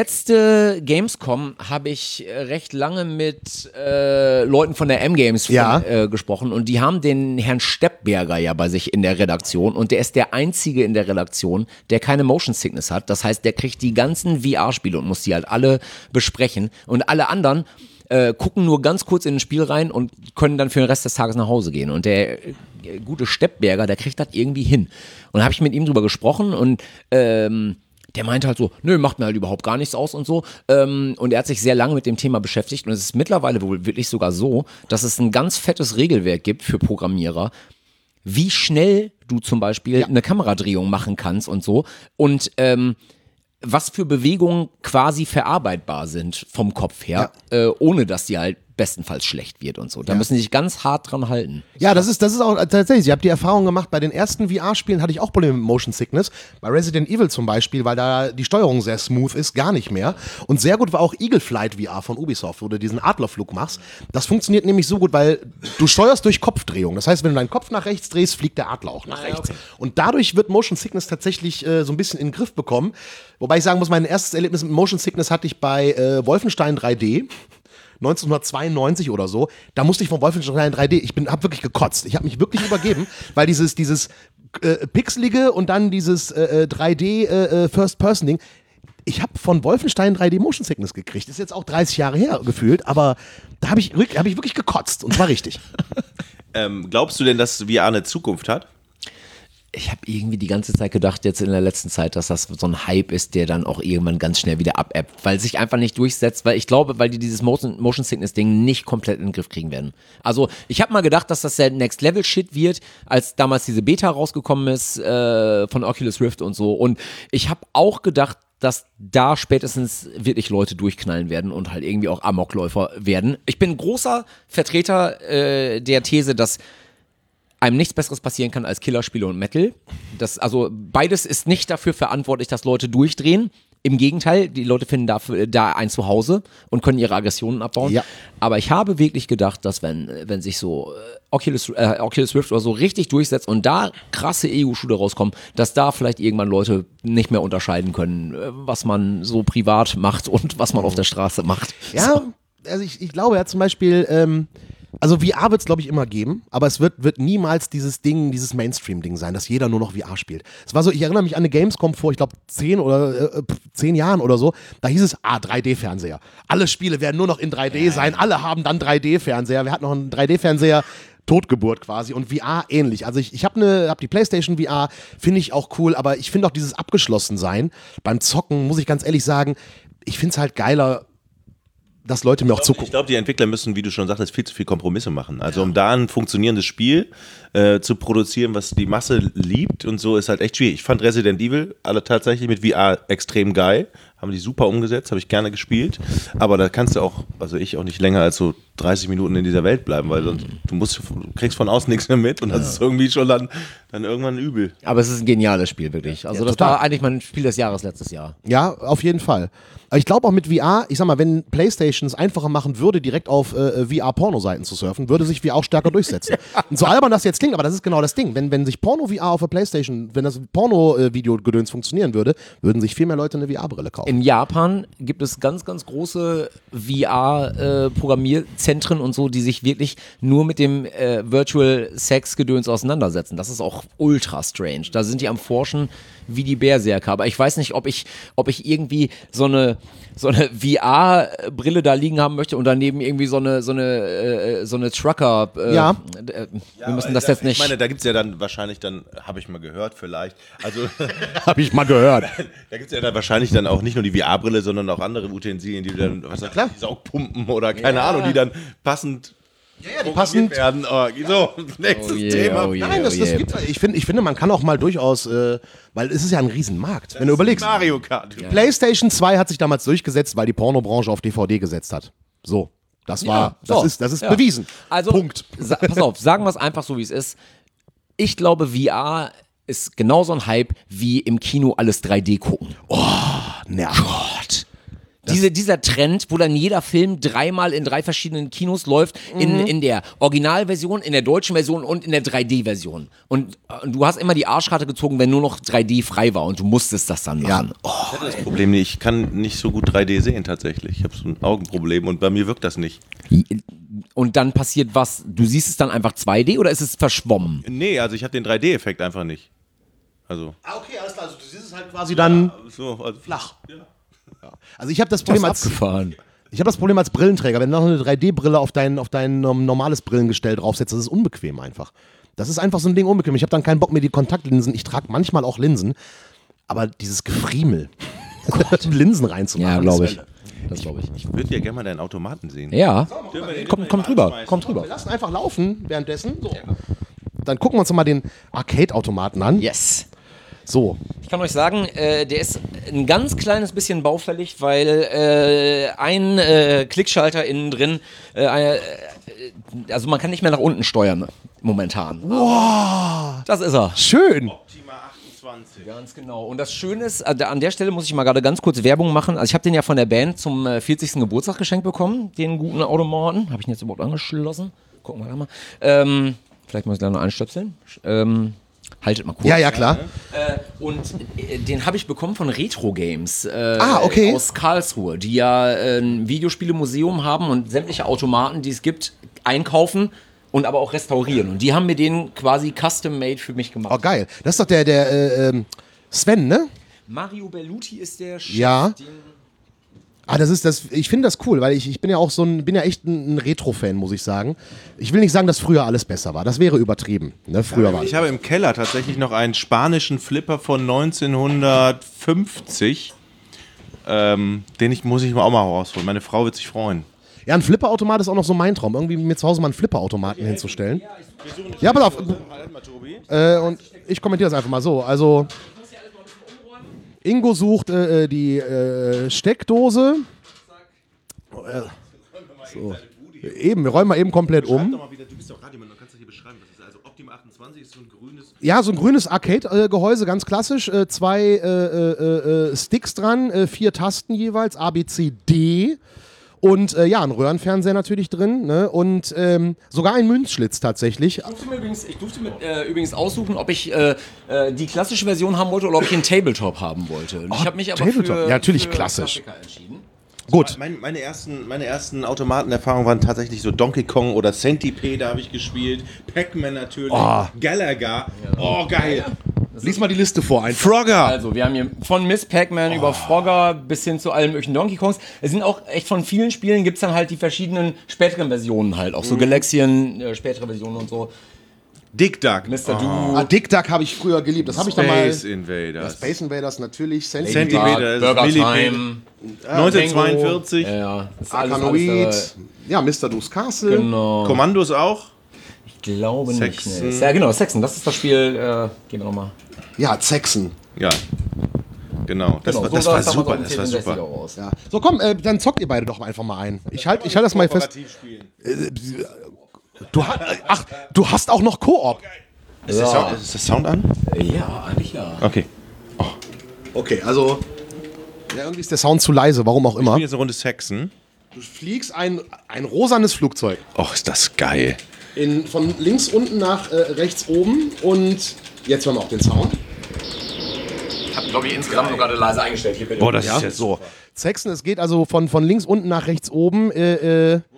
letzte Gamescom habe ich äh, recht lange mit äh, Leuten von der M-Games von, Ja. äh, gesprochen und die haben den Herrn Steppberger ja bei sich in der Redaktion und der ist der einzige in der Redaktion, der keine Motion Sickness hat. Das heißt, der kriegt die ganzen V R-Spiele und muss die halt alle besprechen und alle anderen äh, gucken nur ganz kurz in ein Spiel rein und können dann für den Rest des Tages nach Hause gehen. Und der äh, gute Steppberger, der kriegt das irgendwie hin. Und da habe ich mit ihm drüber gesprochen und ähm, der meinte halt so, nö, macht mir halt überhaupt gar nichts aus und so. Ähm, und er hat sich sehr lange mit dem Thema beschäftigt. Und es ist mittlerweile wohl wirklich sogar so, dass es ein ganz fettes Regelwerk gibt für Programmierer, wie schnell du zum Beispiel eine Kameradrehung machen kannst und so. Und ähm, was für Bewegungen quasi verarbeitbar sind vom Kopf her, äh, ohne dass die halt bestenfalls schlecht wird und so. Da müssen sie sich ganz hart dran halten. Ja, das ist, das ist auch tatsächlich, ich habe die Erfahrung gemacht, bei den ersten V R-Spielen hatte ich auch Probleme mit Motion Sickness. Bei Resident Evil zum Beispiel, weil da die Steuerung sehr smooth ist, gar nicht mehr. Und sehr gut war auch Eagle Flight V R von Ubisoft, wo du diesen Adlerflug machst. Das funktioniert nämlich so gut, weil du steuerst durch Kopfdrehung. Das heißt, wenn du deinen Kopf nach rechts drehst, fliegt der Adler auch nach rechts. Okay. Und dadurch wird Motion Sickness tatsächlich äh, so ein bisschen in den Griff bekommen. Wobei ich sagen muss, mein erstes Erlebnis mit Motion Sickness hatte ich bei äh, Wolfenstein drei D. neunzehnhundertzweiundneunzig oder so, da musste ich von Wolfenstein drei D, ich bin, hab wirklich gekotzt, ich habe mich wirklich übergeben, weil dieses, dieses äh, pixelige und dann dieses äh, drei D äh, First-Person-Ding, ich habe von Wolfenstein drei D Motion Sickness gekriegt, ist jetzt auch dreißig Jahre her gefühlt, aber da habe ich, hab ich wirklich gekotzt und zwar richtig. ähm, glaubst du denn, dass V R eine Zukunft hat? Ich habe irgendwie die ganze Zeit gedacht, jetzt in der letzten Zeit, dass das so ein Hype ist, der dann auch irgendwann ganz schnell wieder abebbt, weil sich einfach nicht durchsetzt, weil ich glaube, weil die dieses Motion, Motion Sickness Ding nicht komplett in den Griff kriegen werden. Also ich habe mal gedacht, dass das der Next Level Shit wird, als damals diese Beta rausgekommen ist äh, von Oculus Rift und so, und ich habe auch gedacht, dass da spätestens wirklich Leute durchknallen werden und halt irgendwie auch Amokläufer werden. Ich bin großer Vertreter äh, der These, dass einem nichts Besseres passieren kann als Killerspiele und Metal. Das, also beides ist nicht dafür verantwortlich, dass Leute durchdrehen. Im Gegenteil, die Leute finden dafür, da ein Zuhause und können ihre Aggressionen abbauen. Ja. Aber ich habe wirklich gedacht, dass wenn, wenn sich so äh, Oculus, äh, Oculus Rift oder so richtig durchsetzt und da krasse Ego-Shooter rauskommen, dass da vielleicht irgendwann Leute nicht mehr unterscheiden können, was man so privat macht und was man auf der Straße macht. Ja, so. Also ich, ich glaube ja zum Beispiel, ähm, also V R wird es, glaube ich, immer geben, aber es wird, wird niemals dieses Ding, dieses Mainstream-Ding sein, dass jeder nur noch V R spielt. Es war so, ich erinnere mich an eine Gamescom vor, ich glaube, zehn oder äh, zehn Jahren oder so, da hieß es, ah, drei D-Fernseher. Alle Spiele werden nur noch in drei D ja, sein, alle haben dann drei D-Fernseher. Wir hatten noch einen drei D-Fernseher, Totgeburt quasi, und V R ähnlich. Also ich, ich habe ne, hab die PlayStation V R, finde ich auch cool, aber ich finde auch dieses Abgeschlossensein beim Zocken, muss ich ganz ehrlich sagen, ich finde es halt geiler, dass Leute mir auch zugucken. Ich glaube, die Entwickler müssen, wie du schon sagtest, viel zu viel Kompromisse machen. Also ja. um da ein funktionierendes Spiel äh, zu produzieren, was die Masse liebt und so, ist halt echt schwierig. Ich fand Resident Evil alle tatsächlich mit V R extrem geil. Haben die super umgesetzt, habe ich gerne gespielt. Aber da kannst du auch, also ich auch nicht länger als so dreißig Minuten in dieser Welt bleiben, weil sonst, du musst, du kriegst von außen nichts mehr mit und das ja. ist irgendwie schon dann, dann irgendwann übel. Aber es ist ein geniales Spiel, wirklich. Also ja, das total. war eigentlich mein Spiel des Jahres letztes Jahr. Ja, auf jeden Fall. Aber ich glaube auch mit V R, ich sag mal, wenn PlayStation es einfacher machen würde, direkt auf äh, V R-Porno-Seiten zu surfen, würde sich V R auch stärker durchsetzen. Und so albern das jetzt klingt, aber das ist genau das Ding. Wenn, wenn sich Porno-V R auf der PlayStation, wenn das Porno-Video-Gedöns funktionieren würde, würden sich viel mehr Leute eine V R-Brille kaufen. In Japan gibt es ganz, ganz große V R-Programmierzentren und so, die sich wirklich nur mit dem äh, Virtual-Sex-Gedöns auseinandersetzen. Das ist auch ultra strange. Da sind die am Forschen wie die Berserker. Aber ich weiß nicht, ob ich, ob ich irgendwie so eine, so eine V R-Brille da liegen haben möchte und daneben irgendwie so eine, so eine, äh, so eine Trucker. Äh, ja. Äh, wir ja, müssen das jetzt nicht. Ich meine, da gibt es ja dann wahrscheinlich dann, habe ich mal gehört vielleicht, also. habe ich mal gehört. Da gibt es ja dann wahrscheinlich dann auch nicht nur die V R-Brille, sondern auch andere Utensilien, die dann, was sagt, klar, Saugpumpen oder keine ja. Ahnung, die dann passend Ja, ja, die passend werden. Oh, so, nächstes oh yeah, Thema. Oh yeah, Nein, das, das gibt, ich, find, ich finde, man kann auch mal durchaus, äh, weil es ist ja ein Riesenmarkt, das wenn du überlegst. Mario Kart. Ja. PlayStation zwei hat sich damals durchgesetzt, weil die Pornobranche auf D V D gesetzt hat. So, das war, ja, das so. ist, das ist ja. bewiesen. Also, Punkt. Sa- pass auf, sagen wir es einfach so, wie es ist. Ich glaube, V R ist genauso ein Hype wie im Kino alles drei D gucken. Oh, nervig. Gott. Diese, dieser Trend, wo dann jeder Film dreimal in drei verschiedenen Kinos läuft, mhm. in, in der Originalversion, in der deutschen Version und in der drei D-Version. Und, und du hast immer die Arschkarte gezogen, wenn nur noch drei D frei war und du musstest das dann machen. Ja. Oh, ich hatte das Problem nicht, ich kann nicht so gut drei D sehen tatsächlich. Ich habe so ein Augenproblem und bei mir wirkt das nicht. Und dann passiert was, du siehst es dann einfach zwei D oder ist es verschwommen? Nee, also ich habe den drei D-Effekt einfach nicht. Also. Ah, okay, alles klar. Also du siehst es halt quasi dann ja, so, also flach. Ja. Ja. Also ich habe das Problem als abgefahren. Ich habe das Problem als Brillenträger, wenn du noch eine drei D-Brille auf dein, auf dein um, normales Brillengestell draufsetzt, das ist unbequem einfach. Das ist einfach so ein Ding unbequem. Ich habe dann keinen Bock mehr, die Kontaktlinsen, ich trage manchmal auch Linsen, aber dieses Gefriemel, Linsen reinzumachen. Ja, glaube ich. Das glaube ich. Ich würde ja gerne mal deinen Automaten sehen. Ja, komm, komm drüber, komm drüber. Wir lassen einfach laufen währenddessen. So. Dann gucken wir uns mal den Arcade-Automaten an. Yes. So. Ich kann euch sagen, äh, der ist ein ganz kleines bisschen baufällig, weil äh, ein äh, Klickschalter innen drin, äh, äh, also man kann nicht mehr nach unten steuern momentan. Wow. Das ist er. Schön. Optima achtundzwanzig. Ganz genau. Und das Schöne ist, an der Stelle muss ich mal gerade ganz kurz Werbung machen. Also ich habe den ja von der Band zum vierzigsten Geburtstag geschenkt bekommen, den guten Automaten. Habe ich ihn jetzt überhaupt angeschlossen? Gucken wir mal. Ähm, vielleicht muss ich da noch einstöpseln. Ähm, haltet mal kurz. Ja, ja, klar. Äh, und äh, den habe ich bekommen von Retro Games äh, Ah, okay. aus Karlsruhe, die ja äh, ein Videospielemuseum haben und sämtliche Automaten, die es gibt, einkaufen und aber auch restaurieren. Und die haben mir den quasi custom-made für mich gemacht. Oh, geil. Das ist doch der, der äh, ähm, Sven, ne? Mario Belluti ist der Chef. Ja. Den Ah, das ist das, ich finde das cool, weil ich, ich bin ja auch so ein, bin ja echt ein, ein Retro-Fan, muss ich sagen. Ich will nicht sagen, dass früher alles besser war. Das wäre übertrieben. Ne? Früher war Ich habe im Keller tatsächlich noch einen spanischen Flipper von neunzehnhundertfünfzig. Ähm, den ich, muss ich auch mal rausholen. Meine Frau wird sich freuen. Ja, ein Flipperautomat ist auch noch so mein Traum. Irgendwie mir zu Hause mal einen Flipperautomaten hinzustellen. Ja, pass auf. Äh, und ich kommentiere das einfach mal so. Also, Ingo sucht äh, die äh, Steckdose. Äh, so. Eben, wir räumen mal eben komplett um. Du bist doch Radiomann, du kannst das hier beschreiben. Das ist also Optima achtundzwanzig, ist so ein grünes. Ja, so ein grünes Arcade-Gehäuse, ganz klassisch. Äh, zwei äh, äh, äh, Sticks dran, äh, vier Tasten jeweils, A, B, C, D. Und äh, ja, ein Röhrenfernseher natürlich drin, ne? Und ähm, sogar ein Münzschlitz tatsächlich. Ich durfte, mir übrigens, ich durfte mir äh, übrigens aussuchen, ob ich äh, äh, die klassische Version haben wollte oder ob ich einen Tabletop haben wollte. Und ich Oh, habe mich aber Tabletop. für, Ja, natürlich für klassisch. Klassiker entschieden. Gut. Meine, meine, ersten, meine ersten Automatenerfahrungen waren tatsächlich so Donkey Kong oder Centipede habe ich gespielt. Pac-Man natürlich. Oh. Galaga. Oh, geil. Lies mal die Liste vor. Ein Frogger. Also, wir haben hier von Miss Pac-Man über Frogger bis hin zu allen möglichen Donkey Kongs. Es sind auch echt von vielen Spielen gibt es dann halt die verschiedenen späteren Versionen halt. Auch so Mhm. Galaxien, äh, spätere Versionen und so. Dick Duck. Mister Oh. Du. Ah, Dick Duck habe ich früher geliebt. Das habe ich dann mal. Space Invaders. Space Invaders natürlich. Centipede. Centipede. Burger Millipede. Time. neunzehnhundertzweiundvierzig. Ja, ja. Das ist alles, Arkanoid. alles Ja, Mister Do's Castle. äh, genau. Kommandos auch. Ich glaube nicht. Saxon. Nee. Ja, genau, Saxon. Das ist das Spiel. Äh, gehen wir nochmal. Ja, Zaxxon. Ja. Genau. Das, Genau, war, so das sah war es damals super. auf dem Das war vierundsechziger super. aus. Ja. So, komm, äh, dann zockt ihr beide doch einfach mal ein. Ich halte ich halt das mal fest. Du, ha ach, du hast auch noch Koop. Ist, der Sound, ist das Sound an? Ja, eigentlich ja. Okay. Okay, also. Ja, irgendwie ist der Sound zu leise, warum auch Ich immer. spiele jetzt eine Runde Saxon. Du fliegst ein, ein rosanes Flugzeug. Och, ist das geil. In, von links unten nach äh, rechts oben. Und jetzt hören wir auch den Sound. Ich habe, glaube ich, insgesamt nur gerade leise eingestellt. Hier bitte. Boah, das Ja, ist jetzt so. Zaxxon, es geht also von, von links unten nach rechts oben. Äh, äh,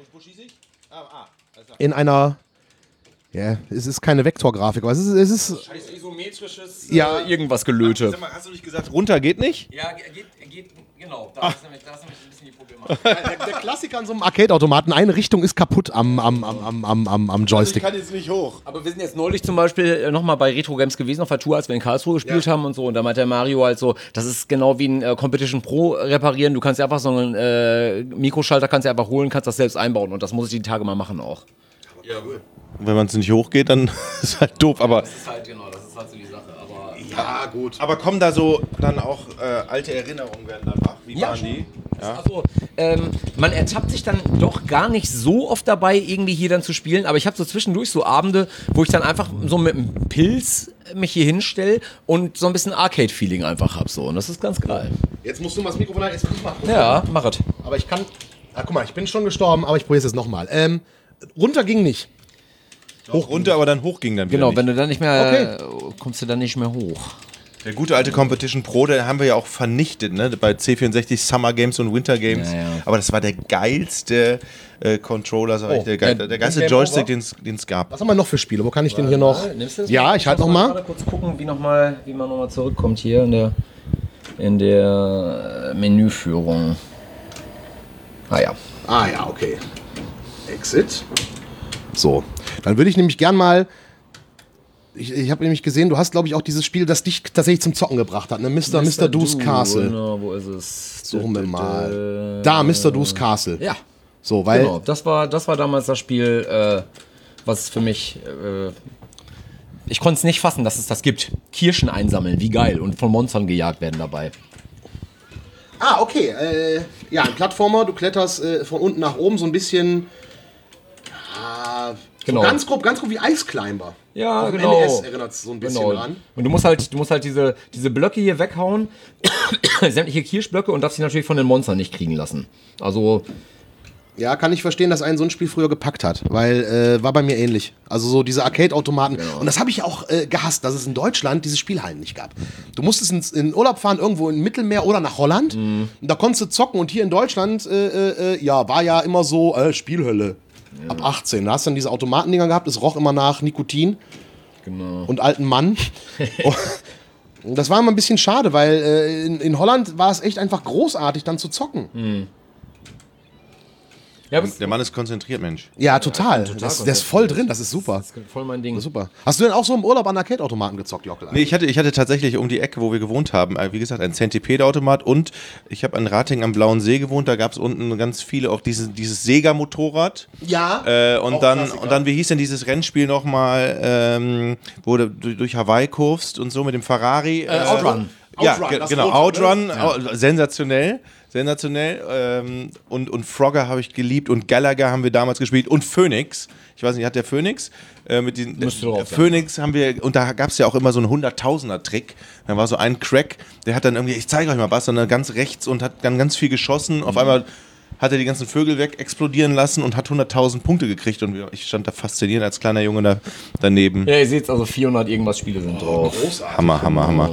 in einer. Ja, es ist keine Vektorgrafik, aber es ist. Es ist Scheiß isometrisches Ja. äh, irgendwas gelöte. Sag mal, hast du nicht gesagt, runter geht nicht? Ja, geht, geht genau. Da ist, nämlich, da ist nämlich ein bisschen die Problematik. der, der Klassiker an so einem Arcade-Automaten. Eine Richtung ist kaputt am, am, am, am, am, am, am Joystick. jetzt nicht hoch. Aber wir sind jetzt neulich zum Beispiel nochmal bei Retro Games gewesen auf der Tour, als wir in Karlsruhe gespielt haben und so. Und da meinte der Mario halt so, das ist genau wie ein äh, Competition Pro reparieren. Du kannst ja einfach so einen äh, Mikroschalter kannst ja einfach holen, kannst das selbst einbauen. Und das muss ich die Tage mal machen auch. Ja, gut. Wenn man es nicht hochgeht, dann ist halt doof. Aber, Das ist halt, genau, das ist halt so die Sache. Aber Ja, gut. aber kommen da so dann auch äh, alte Erinnerungen werden dann wach? Wie Ja, waren schon. die? Ja. Also, ähm, man ertappt sich dann doch gar nicht so oft dabei, irgendwie hier dann zu spielen, aber ich habe so zwischendurch so Abende, wo ich dann einfach so mit einem Pilz mich hier hinstelle und so ein bisschen Arcade-Feeling einfach habe. So. Und das ist ganz geil. Jetzt musst du mal das Mikrofon halten. Jetzt muss ich mal. Ja, mach es. Aber ich kann. Ah, guck mal, ich bin schon gestorben, aber ich probiere es jetzt nochmal. Ähm, runter ging nicht. Hoch runter, aber dann hoch ging dann wieder Genau, nicht. wenn du dann nicht mehr, äh, kommst du dann nicht mehr hoch. Der gute alte Competition Pro, den haben wir ja auch vernichtet, ne? Bei C vierundsechzig Summer Games und Winter Games. Ja, ja. Aber das war der geilste äh, Controller, sag ich, Oh, der, geil, äh, der geilste Game Joystick, Over? den es gab. Was haben wir noch für Spiele? Wo kann ich denn hier noch? Nimmst du das Ja, mal? ich halt muss noch mal. gerade kurz gucken, wie, noch mal, wie man nochmal zurückkommt hier in der, in der Menüführung. Ah ja. Ah ja, okay. Exit. So, dann würde ich nämlich gern mal. Ich, ich habe nämlich gesehen, du hast, glaube ich, auch dieses Spiel, das dich tatsächlich zum Zocken gebracht hat, ne? Mister Mister Do's Castle. Genau, wo ist es? Suchen wir mal. Da, Mister Do's Castle. Ja, So, weil. genau. Das war, das war damals das Spiel, äh, was für mich äh, Ich konnte es nicht fassen, dass es das gibt. Kirschen einsammeln, wie geil. Und von Monstern gejagt werden dabei. Ah, okay. Äh, ja, ein Plattformer, du kletterst äh, von unten nach oben so ein bisschen. Ah, Genau. so ganz grob, ganz grob wie Ice Climber. Ja, Auf dem genau. N E S erinnert es so ein bisschen Genau. dran. Und du musst halt, du musst halt diese, diese Blöcke hier weghauen, sämtliche Kirschblöcke und darfst sie natürlich von den Monstern nicht kriegen lassen. Also, Ja, kann ich verstehen, dass einen so ein Spiel früher gepackt hat, weil äh, war bei mir ähnlich. Also so diese Arcade-Automaten. Genau. Und das habe ich auch äh, gehasst, dass es in Deutschland diese Spielhallen nicht gab. Du musstest ins, in Urlaub fahren, irgendwo im Mittelmeer oder nach Holland. Mhm. Und da konntest du zocken. Und hier in Deutschland, äh, äh, ja, war ja immer so äh, Spielhölle. Ja. Ab achtzehn. Da hast du dann diese Automatendinger gehabt. Es roch immer nach Nikotin genau. und alten Mann. Und das war immer ein bisschen schade, weil äh, in, in Holland war es echt einfach großartig, dann zu zocken. Mhm. Ja, Der Mann ist konzentriert, Mensch. Ja, total. total das, der ist voll drin, das ist super. Das ist voll mein Ding. Das ist super. Hast du denn auch so im Urlaub an Arcade-Automaten gezockt, Jockel? Nee, ich hatte, ich hatte tatsächlich um die Ecke, wo wir gewohnt haben, äh, wie gesagt, ein Centipede-Automat und ich habe an Ratingen am Blauen See gewohnt, da gab es unten ganz viele, auch dieses, dieses Sega-Motorrad. Ja. Äh, und, auch dann, Klassiker. und dann, wie hieß denn dieses Rennspiel nochmal, ähm, wo du durch, durch Hawaii kurvst und so mit dem Ferrari? Äh, Outrun. Ja, Outrun, ge das genau, rote, Outrun, ne? au- sensationell, sensationell. Ähm, und, und Frogger habe ich geliebt und Gallagher haben wir damals gespielt und Phoenix. Ich weiß nicht, hat der Phoenix? Äh, mit diesen, Müsste drauf sein. Phoenix haben wir, und da gab es ja auch immer so einen Hunderttausender-Trick. Da war so ein Crack, der hat dann irgendwie, ich zeige euch mal was, sondern ganz rechts und hat dann ganz viel geschossen. Mhm. Auf einmal hat er die ganzen Vögel weg explodieren lassen und hat hunderttausend Punkte gekriegt. Und wir- ich stand da fasziniert als kleiner Junge da, daneben. Ja, ihr seht also vierhundert irgendwas Spiele sind drauf. Großartig. Hammer, Hammer, Hammer.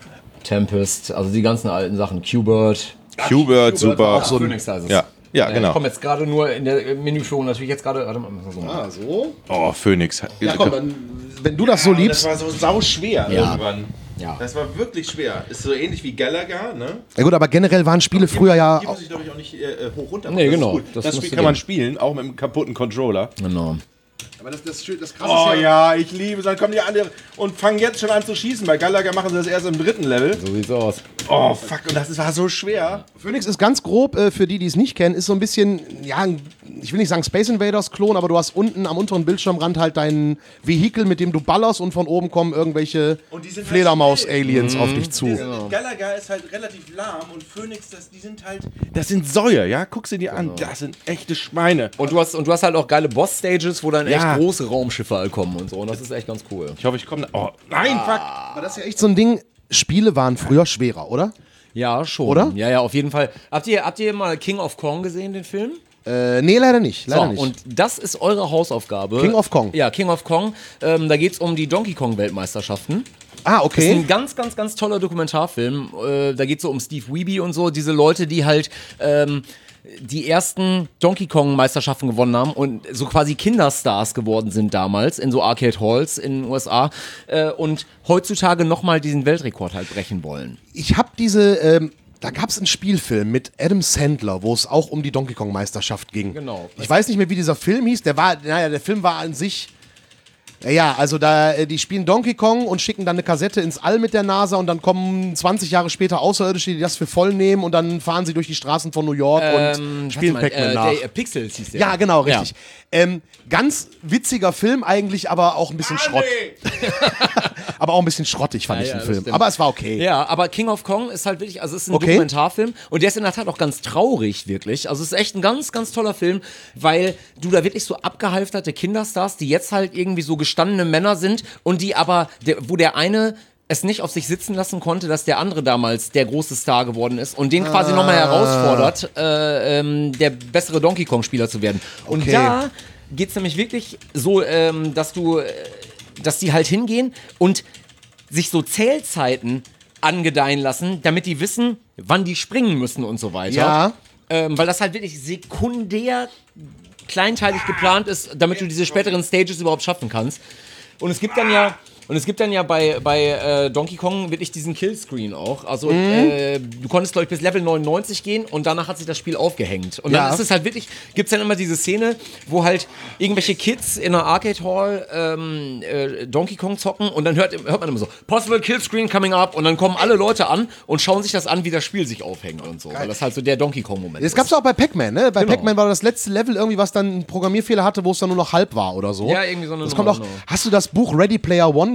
Tempest, also die ganzen alten Sachen. Q-Bird. Q-Bird, super. auch so ein- Phoenix heißt es. Ja, ja, Ich genau. komme jetzt gerade nur in der Menüführung natürlich jetzt gerade. Warte mal, so machen. Ah, so? Oh, Phoenix. Ja, komm, dann, wenn du das so liebst. war so sauschwer Ja. irgendwann. Ja. Das war wirklich schwer. Ist so ähnlich wie Gallagher, ne? Ja gut, aber generell waren Spiele früher ja. Hier muss ich, glaube ich, auch nicht äh, hoch runter. Nee, das genau. Ist gut. Das Das, müsste Spiel kann man gehen. spielen, auch mit einem kaputten Controller. Genau. Aber das, das, das krasse Oh ist ja. ja, ich liebe es. Dann kommen die alle und fangen jetzt schon an zu schießen. Bei Gallagher machen sie das erst im dritten Level. So sieht's aus. Oh, fuck. Und das war so schwer. Phoenix ist ganz grob, äh, für die, die es nicht kennen, ist so ein bisschen, ja, ein- ich will nicht sagen Space Invaders Klon, aber du hast unten am unteren Bildschirmrand halt dein Vehikel, mit dem du ballerst und von oben kommen irgendwelche Und die sind halt Fledermaus-Aliens auf dich zu. Genau. Gallagher ist halt relativ lahm und Phoenix, das, die sind halt. Das sind Säue, ja? Guck sie dir an. Das sind echte Schweine. Und du hast, und du hast halt auch geile Boss-Stages, wo dann Ja. echt große Raumschiffe halt kommen und so. Und das ist echt ganz cool. Ich hoffe, ich komme. Oh, nein, fuck. Aber das ist ja echt so ein Ding, Spiele waren früher schwerer, oder? Ja, schon. Oder? Ja, ja, auf jeden Fall. Habt ihr, habt ihr mal King of Kong gesehen, den Film? Äh, nee, leider nicht. Leider So, nicht. und das ist eure Hausaufgabe. King of Kong. Ja, King of Kong. Ähm, da geht es um die Donkey Kong Weltmeisterschaften. ah, Das ist okay. ein ganz, ganz, ganz toller Dokumentarfilm. Äh, da geht es so um Steve Wiebe und so, diese Leute, die halt ähm, die ersten Donkey Kong Meisterschaften gewonnen haben und so quasi Kinderstars geworden sind damals in so Arcade Halls in den U S A äh, und heutzutage nochmal diesen Weltrekord halt brechen wollen. Ich habe diese, ähm, da gab es einen Spielfilm mit Adam Sandler, wo es auch um die Donkey Kong Meisterschaft ging. Genau. Ich weiß nicht mehr, wie dieser Film hieß. Der war, naja, der Film war an sich. Ja, ja, also da, äh, die spielen Donkey Kong und schicken dann eine Kassette ins All mit der NASA und dann kommen zwanzig Jahre später Außerirdische, die das für voll nehmen und dann fahren sie durch die Straßen von New York und spielen warte mal, Pac-Man äh, nach. Der, äh, Pixels hieß der. Ja, genau, richtig. Ähm, ganz witziger Film eigentlich, aber auch ein bisschen Schrott. Aber auch ein bisschen schrottig fand Ja, ich ja, den das Film. stimmt. Aber es war okay. Ja, aber King of Kong ist halt wirklich, also es ist ein Okay. Dokumentarfilm und der ist in der Tat auch ganz traurig, wirklich. Also es ist echt ein ganz, ganz toller Film, weil du da wirklich so abgehalfterte Kinderstars, die jetzt halt irgendwie so gestandene Männer sind und die aber, der, wo der eine es nicht auf sich sitzen lassen konnte, dass der andere damals der große Star geworden ist und den quasi nochmal herausfordert, äh, ähm, der bessere Donkey Kong-Spieler zu werden. Und Okay. da geht's nämlich wirklich so, ähm, dass du, äh, dass die halt hingehen und sich so Zählzeiten angedeihen lassen, damit die wissen, wann die springen müssen und so weiter. Ja. Ähm, weil das halt wirklich sekundär kleinteilig geplant ist, damit du diese späteren Stages überhaupt schaffen kannst. Und es gibt dann ja, und es gibt dann ja bei, bei äh, Donkey Kong wirklich diesen Killscreen auch. Also Mhm. äh, du konntest, glaube ich, bis Level neunundneunzig gehen und danach hat sich das Spiel aufgehängt. Und dann Ja. ist es halt wirklich, gibt es dann immer diese Szene, wo halt irgendwelche Kids in einer Arcade Hall ähm, äh, Donkey Kong zocken und dann hört, hört man immer so, Possible Killscreen coming up und dann kommen alle Leute an und schauen sich das an, wie das Spiel sich aufhängt und so. Weil das halt so der Donkey Kong Moment Das ist. gab's auch bei Pac-Man, ne? Bei Genau. Pac-Man war das letzte Level irgendwie, was dann einen Programmierfehler hatte, wo es dann nur noch halb war oder so. Ja, irgendwie so eine das kommt Nummer, auch. genau. Hast du das Buch Ready Player One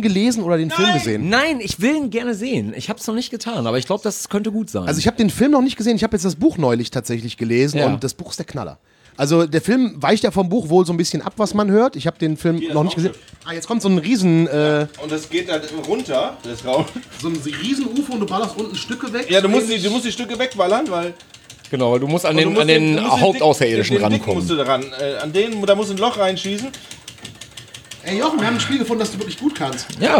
gelesen oder den Film gesehen? Nein, ich will ihn gerne sehen. Ich habe es noch nicht getan, aber ich glaube, das könnte gut sein. Also ich habe den Film noch nicht gesehen, ich habe jetzt das Buch neulich tatsächlich gelesen Ja. und das Buch ist der Knaller. Also der Film weicht ja vom Buch wohl so ein bisschen ab, was man hört. Ich habe den Film noch nicht gesehen. Ah, jetzt kommt so ein riesen... Äh, Und das geht halt runter, das Raum. so ein riesen U F O und du ballerst unten Stücke weg. Ja, du musst, die, du musst die Stücke wegballern, weil... genau, du musst an Und du den, musst an den du musst Hauptaußerirdischen den, den Dicken rankommen. musst du dran. Äh, an den, da musst du ein Loch reinschießen. Ey Jochen, wir haben ein Spiel gefunden, das du wirklich gut kannst. Ja,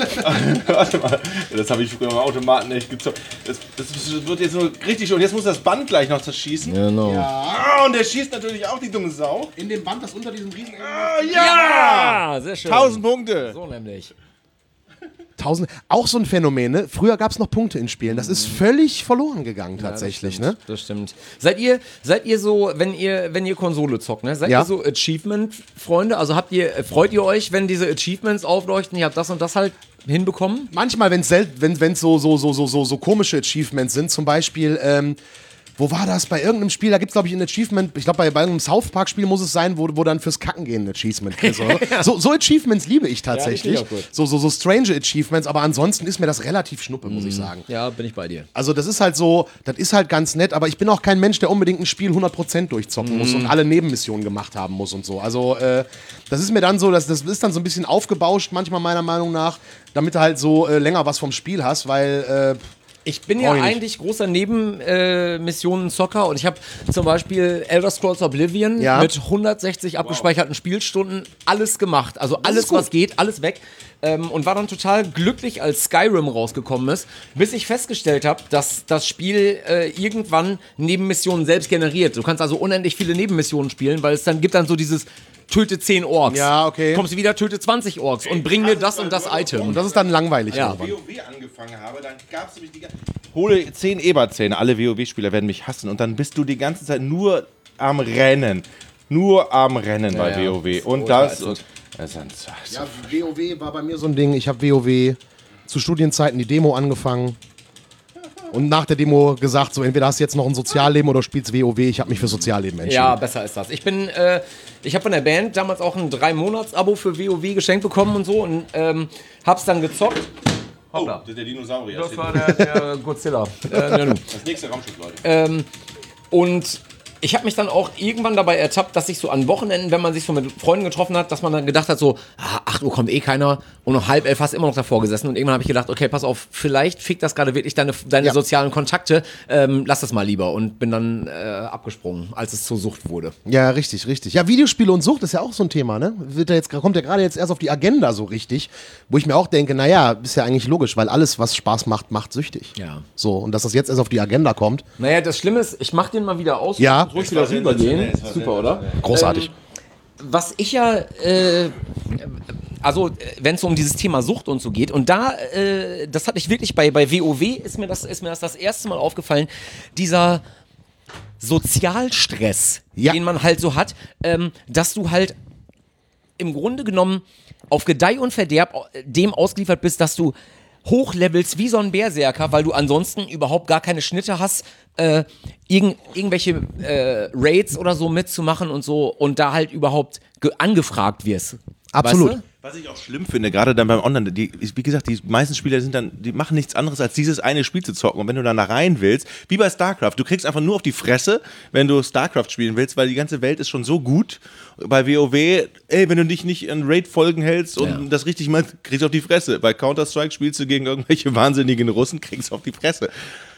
Warte mal, das habe ich früher am Automaten echt gezockt. Das, das wird jetzt nur richtig und jetzt muss das Band gleich noch zerschießen. genau. Ah, und der schießt natürlich auch die dumme Sau. In dem Band, das unter diesem riesen... Ah, ja! Ah, sehr schön. Tausend Punkte. So nämlich. Tausend, auch so ein Phänomen, ne? Früher gab es noch Punkte in Spielen. Das ist völlig verloren gegangen tatsächlich, ja, das stimmt, ne? Das stimmt. Seid ihr, seid ihr so, wenn ihr, wenn ihr Konsole zockt, ne? Seid Ja. ihr so Achievement-Freunde? Also habt ihr, freut ihr euch, wenn diese Achievements aufleuchten, ihr habt das und das halt hinbekommen? Manchmal, wenn's sel- wenn es so, so, so, so, so, so komische Achievements sind, zum Beispiel, ähm, wo war das? Bei irgendeinem Spiel, da gibt es, glaube ich, ein Achievement, ich glaube, bei, bei irgendeinem South Park-Spiel muss es sein, wo, wo dann fürs Kacken gehen ein Achievement ist. Oder? so, so Achievements liebe ich tatsächlich. Ja, die finde ich auch gut. so, so, so strange Achievements, aber ansonsten ist mir das relativ schnuppe, muss ich sagen. Ja, bin ich bei dir. Also das ist halt so, das ist halt ganz nett, aber ich bin auch kein Mensch, der unbedingt ein Spiel hundert Prozent durchzocken muss und alle Nebenmissionen gemacht haben muss und so. Also äh, das ist mir dann so, das, das ist dann so ein bisschen aufgebauscht, manchmal meiner Meinung nach, damit du halt so äh, länger was vom Spiel hast, weil... Äh, Ich bin ja Brauch ich nicht. eigentlich großer Nebenmissionen-Zocker und ich habe zum Beispiel Elder Scrolls Oblivion Ja. mit hundertsechzig abgespeicherten Spielstunden alles gemacht. Also alles, ist gut. was geht, alles weg. Ähm, und war dann total glücklich, als Skyrim rausgekommen ist, bis ich festgestellt habe, dass das Spiel äh, irgendwann Nebenmissionen selbst generiert. Du kannst also unendlich viele Nebenmissionen spielen, weil es dann gibt dann so dieses töte zehn Orks. Ja, okay. Kommst du wieder, töte zwanzig Orks und bring mir das und das Item. und das ist dann langweilig. Ja. irgendwann. WoW angefangen habe, dann gab es nämlich die ganze... Hole zehn Eberzähne, alle WoW-Spieler werden mich hassen und dann bist du die ganze Zeit nur am Rennen. Nur am Rennen bei ja. WoW. Und So das... scheiße. Und, das ist ein- Ja, WoW war bei mir so ein Ding. Ich habe WoW zu Studienzeiten die Demo angefangen und nach der Demo gesagt, so entweder hast du jetzt noch ein Sozialleben oder spielst WoW. Ich habe mich für Sozialleben entschieden. Ja, besser ist das. Ich bin, äh, ich habe von der Band damals auch ein drei Monats-Abo für WoW geschenkt bekommen und so und ähm, hab's dann gezockt. Oh, das ist der Dinosaurier. Das war der, der Godzilla. äh, ja, nun. das nächste Raumschiff, Leute. ähm, und ich habe mich dann auch irgendwann dabei ertappt, dass ich so an Wochenenden, wenn man sich so mit Freunden getroffen hat, dass man dann gedacht hat, so, ah, acht Uhr kommt eh keiner und um halb elf hast du immer noch davor gesessen und irgendwann habe ich gedacht, okay, pass auf, vielleicht fickt das gerade wirklich deine, deine Ja. sozialen Kontakte, ähm, lass das mal lieber und bin dann äh, abgesprungen, als es zur Sucht wurde. Ja, richtig, richtig. Ja, Videospiele und Sucht ist ja auch so ein Thema, ne? Wird ja jetzt, kommt ja gerade jetzt erst auf die Agenda so richtig, wo ich mir auch denke, naja, ist ja eigentlich logisch, weil alles, was Spaß macht, macht süchtig. Ja. So, und dass das jetzt erst auf die Agenda kommt, Naja, das Schlimme ist, ich mach den mal wieder aus. Ja. Ruhig wieder rübergehen. Super, oder? großartig. Was ich ja, äh, also wenn es um dieses Thema Sucht und so geht, und da, äh, das hatte ich wirklich bei, bei WoW, ist mir, das, ist mir das das erste Mal aufgefallen, dieser Sozialstress, Ja. den man halt so hat, ähm, dass du halt im Grunde genommen auf Gedeih und Verderb dem ausgeliefert bist, dass du hochlevelst wie so ein Berserker, weil du ansonsten überhaupt gar keine Schnitte hast, äh, irgend, irgendwelche äh, Raids oder so mitzumachen und so und da halt überhaupt ge- angefragt wirst. Absolut. Weißt du? Was ich auch schlimm finde, gerade dann beim Online, die, wie gesagt, die meisten Spieler sind dann, die machen nichts anderes, als dieses eine Spiel zu zocken. Und wenn du dann da rein willst, wie bei StarCraft, du kriegst einfach nur auf die Fresse, wenn du StarCraft spielen willst, weil die ganze Welt ist schon so gut. Bei WoW, ey, wenn du dich nicht an Raid-Folgen hältst und Ja. das richtig machst, kriegst du auf die Fresse. Bei Counter-Strike spielst du gegen irgendwelche wahnsinnigen Russen, kriegst du auf die Fresse.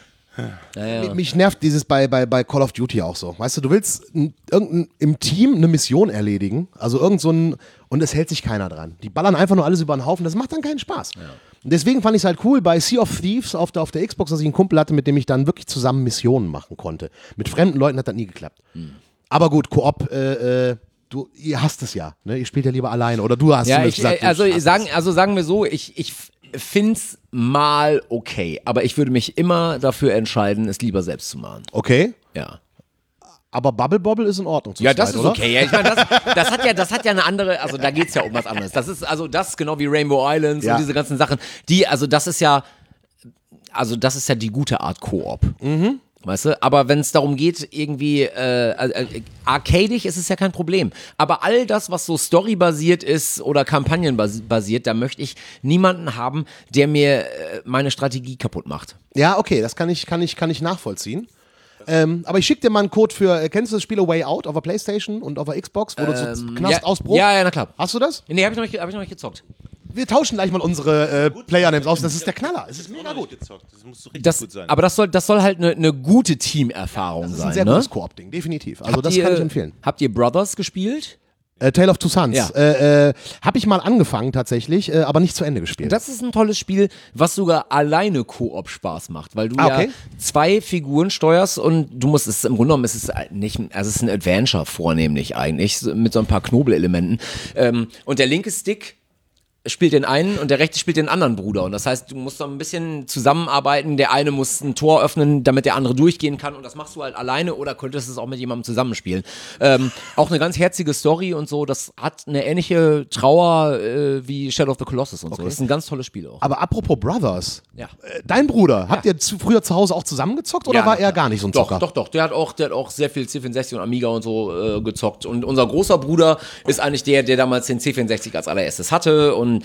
Ja. Mich nervt dieses bei, bei, bei Call of Duty auch so. Weißt du, du willst n- irgendein, im Team eine Mission erledigen, also irgend so ein, und es hält sich keiner dran. Die ballern einfach nur alles über den Haufen, das macht dann keinen Spaß. Und deswegen fand ich es halt cool bei Sea of Thieves auf der, auf der Xbox, dass ich einen Kumpel hatte, mit dem ich dann wirklich zusammen Missionen machen konnte. Mit fremden Leuten hat das nie geklappt. Aber gut, Koop, äh, äh, du, ihr hasst es ja, ne? Ihr spielt ja lieber alleine, oder du hast Ja, zumindest ich, gesagt, du also, hasst sagen, es. also sagen wir so, ich, ich find's mal okay, aber ich würde mich immer dafür entscheiden, es lieber selbst zu machen. Okay, Ja. aber Bubble Bobble ist in Ordnung zu Ja, zweit, das ist oder? okay. Ja, ich meine, das, das hat ja, das hat ja eine andere, also da geht's ja um was anderes. Das ist also das genau wie Rainbow Islands Ja. und diese ganzen Sachen. Die, also das ist ja, also das ist ja die gute Art Koop. weißt du? Aber wenn es darum geht, irgendwie äh, äh, arcadig ist es ja kein Problem. Aber all das, was so storybasiert ist oder kampagnenbasiert, da möchte ich niemanden haben, der mir äh, meine Strategie kaputt macht. Ja, okay, das kann ich, kann ich, kann ich nachvollziehen. Ähm, aber ich schicke dir mal einen Code für, äh, kennst du das Spiel A Way Out auf der Playstation und auf der Xbox, wo Ähm, du so Knastausbruch? Ja, ja, na klar. Hast du das? Nee, hab ich noch nicht, hab ich noch nicht gezockt. Wir tauschen gleich mal unsere äh, Player-Names aus. Das ist der Knaller. Es ist mega gut. Das muss so richtig Das, gut sein. aber das soll, das soll halt eine ne gute Teamerfahrung sein. Das ist ein sehr ne? gutes Koop-Ding, definitiv. Also Habt das ihr, kann ich empfehlen. Habt ihr Brothers gespielt? Äh, Tale of Two Sons. Ja. Äh, äh, Habe ich mal angefangen tatsächlich, äh, aber nicht zu Ende gespielt. Das ist ein tolles Spiel, was sogar alleine Koop Spaß macht, weil du Ah, ja okay. zwei Figuren steuerst und du musst es, im Grunde genommen ist es nicht, also es ist ein Adventure vornehmlich eigentlich, so- mit so ein paar Knobelelementen. Ähm, und der linke Stick spielt den einen und der rechte spielt den anderen Bruder. Und das heißt, du musst so ein bisschen zusammenarbeiten. Der eine muss ein Tor öffnen, damit der andere durchgehen kann. Und das machst du halt alleine oder könntest es auch mit jemandem zusammenspielen. Ähm, auch eine ganz herzige Story und so. Das hat eine ähnliche Trauer äh, wie Shadow of the Colossus und so. Das ist ein ganz tolles Spiel auch. Aber apropos Brothers, Ja. äh, dein Bruder, habt ihr zu, früher zu Hause auch zusammengezockt oder Ja, war na er klar. gar nicht so ein Doch, Zocker? doch, doch. Der hat auch, der hat auch sehr viel C vierundsechzig und Amiga und so äh, gezockt. Und unser großer Bruder ist eigentlich der, der damals den C vierundsechzig als allererstes hatte. Und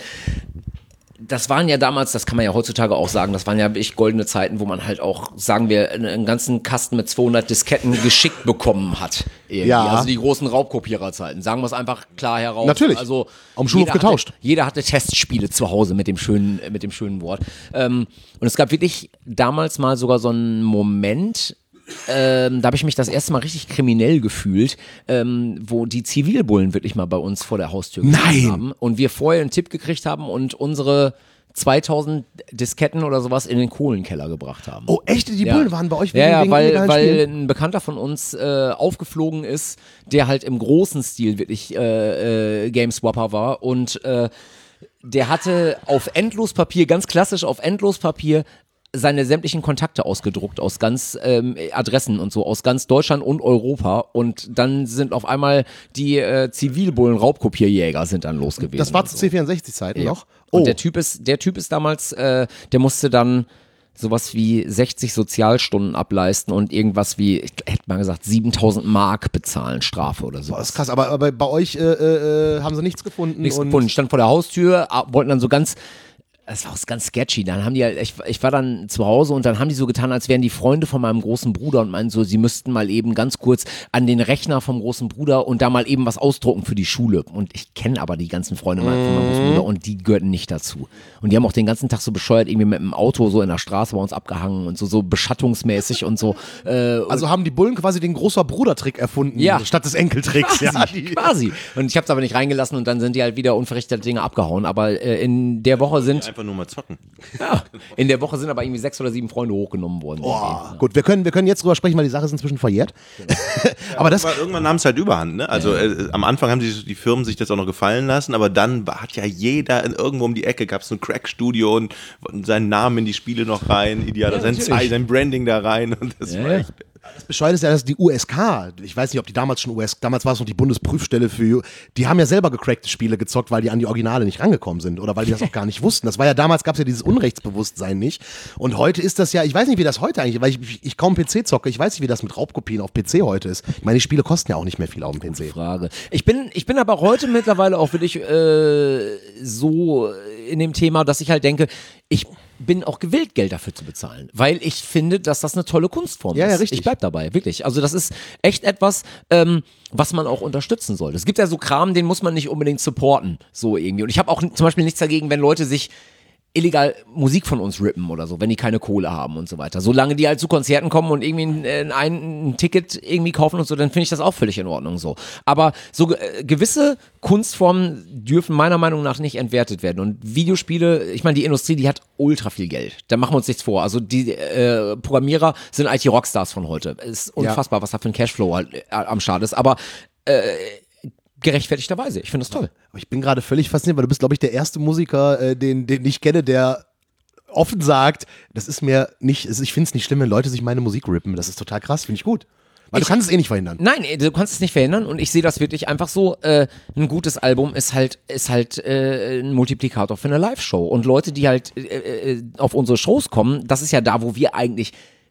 das waren ja damals, das kann man ja heutzutage auch sagen, das waren ja echt goldene Zeiten, wo man halt auch, sagen wir, einen, einen ganzen Kasten mit zweihundert Disketten geschickt bekommen hat. Irgendwie. Ja. Also die großen Raubkopiererzeiten. Sagen wir es einfach klar heraus. Natürlich. Also Am Schulhof jeder getauscht. Hatte, jeder hatte Testspiele zu Hause mit dem schönen, mit dem schönen Wort. Ähm, und es gab wirklich damals mal sogar so einen Moment, ähm, da habe ich mich das erste Mal richtig kriminell gefühlt, ähm, wo die Zivilbullen wirklich mal bei uns vor der Haustür Nein! gestanden haben und wir vorher einen Tipp gekriegt haben und unsere zweitausend Disketten oder sowas in den Kohlenkeller gebracht haben. Oh, echt? Die Ja. Bullen waren bei euch wegen, Ja, ja, wegen weil, illegalen weil Spielen? ein Bekannter von uns äh, aufgeflogen ist, der halt im großen Stil wirklich äh, äh, Gameswapper war und äh, der hatte auf Endlospapier, ganz klassisch auf Endlospapier, seine sämtlichen Kontakte ausgedruckt aus ganz ähm, Adressen und so, aus ganz Deutschland und Europa und dann sind auf einmal die äh, Zivilbullen Raubkopierjäger sind dann los gewesen. Das war und zu so. C vierundsechzig-Zeiten Ja. noch? Und Oh, der Typ ist, der Typ ist damals, äh, der musste dann sowas wie sechzig Sozialstunden ableisten und irgendwas wie, ich hätte mal gesagt, siebentausend Mark bezahlen, Strafe oder das sowas. ist krass. Aber, aber bei euch äh, äh, haben sie nichts gefunden. Nichts und gefunden. Ich stand vor der Haustür, ah, wollten dann so ganz, das war auch ganz sketchy. Dann haben die halt, ich, ich war dann zu Hause und dann haben die so getan, als wären die Freunde von meinem großen Bruder und meinen so, sie müssten mal eben ganz kurz an den Rechner vom großen Bruder und da mal eben was ausdrucken für die Schule. Und ich kenne aber die ganzen Freunde von meinem großen Bruder und die gehörten nicht dazu. Und die haben auch den ganzen Tag so bescheuert irgendwie mit dem Auto so in der Straße bei uns abgehangen und so, so beschattungsmäßig und so. Äh, also haben die Bullen quasi den großer Bruder-Trick erfunden, Ja. statt des Enkeltricks. Quasi, Ja, die, quasi. Und ich habe es aber nicht reingelassen und dann sind die halt wieder unverrichtete Dinge abgehauen. Aber äh, in der Woche sind Einfach nur mal zocken. ja, in der Woche sind aber irgendwie sechs oder sieben Freunde hochgenommen worden. Boah, gut, wir können, wir können jetzt drüber sprechen, weil die Sache ist inzwischen verjährt. aber das, Aber irgendwann nahm es halt überhand, ne? Also äh, am Anfang haben die, die Firmen sich das auch noch gefallen lassen, aber dann hat ja jeder in, irgendwo um die Ecke, gab es so ein Crack-Studio und, und seinen Namen in die Spiele noch rein, ideal, Ja, sein, natürlich. sein Branding da rein und das Ja, war ja. echt. das Bescheid ist ja, dass die U S K, ich weiß nicht, ob die damals schon U S K, damals war es noch die Bundesprüfstelle für, die haben ja selber gecrackte Spiele gezockt, weil die an die Originale nicht rangekommen sind oder weil die das auch gar nicht wussten. Das war ja damals, gab es ja dieses Unrechtsbewusstsein nicht. Und heute ist das ja, ich weiß nicht, wie das heute eigentlich, weil ich, ich kaum P C zocke, ich weiß nicht, wie das mit Raubkopien auf P C heute ist. Ich meine, die Spiele kosten ja auch nicht mehr viel auf dem P C. Frage. Ich bin, ich bin aber heute mittlerweile auch wirklich äh, so in dem Thema, dass ich halt denke, ich bin auch gewillt, Geld dafür zu bezahlen, weil ich finde, dass das eine tolle Kunstform Ja, ist. ja, richtig. Ich bleib dabei, wirklich. Also das ist echt etwas, ähm, was man auch unterstützen sollte. Es gibt ja so Kram, den muss man nicht unbedingt supporten, so irgendwie. Und ich habe auch zum Beispiel nichts dagegen, wenn Leute sich illegal Musik von uns rippen oder so, wenn die keine Kohle haben und so weiter. Solange die halt zu Konzerten kommen und irgendwie ein, ein, ein Ticket irgendwie kaufen und so, dann finde ich das auch völlig in Ordnung so. Aber so äh, gewisse Kunstformen dürfen meiner Meinung nach nicht entwertet werden. Und Videospiele, ich meine, die Industrie, die hat ultra viel Geld. Da machen wir uns nichts vor. Also die äh, Programmierer sind I T-Rockstars von heute. Es ist unfassbar, was da für ein Cashflow halt äh, am Start ist. Aber äh, gerechtfertigterweise. Ich finde das toll. Aber ich bin gerade völlig fasziniert, weil du bist, glaube ich, der erste Musiker, äh, den, den ich kenne, der offen sagt, das ist mir nicht, ich finde es nicht schlimm, wenn Leute sich meine Musik rippen. Das ist total krass, finde ich gut. Weil Ich- du kannst es eh nicht verhindern. Nein, du kannst es nicht verhindern und ich sehe das wirklich einfach so, äh, ein gutes Album ist halt, ist halt äh, ein Multiplikator für eine Live-Show und Leute, die halt äh, äh, auf unsere Shows kommen, das ist ja da, wo wir eigentlich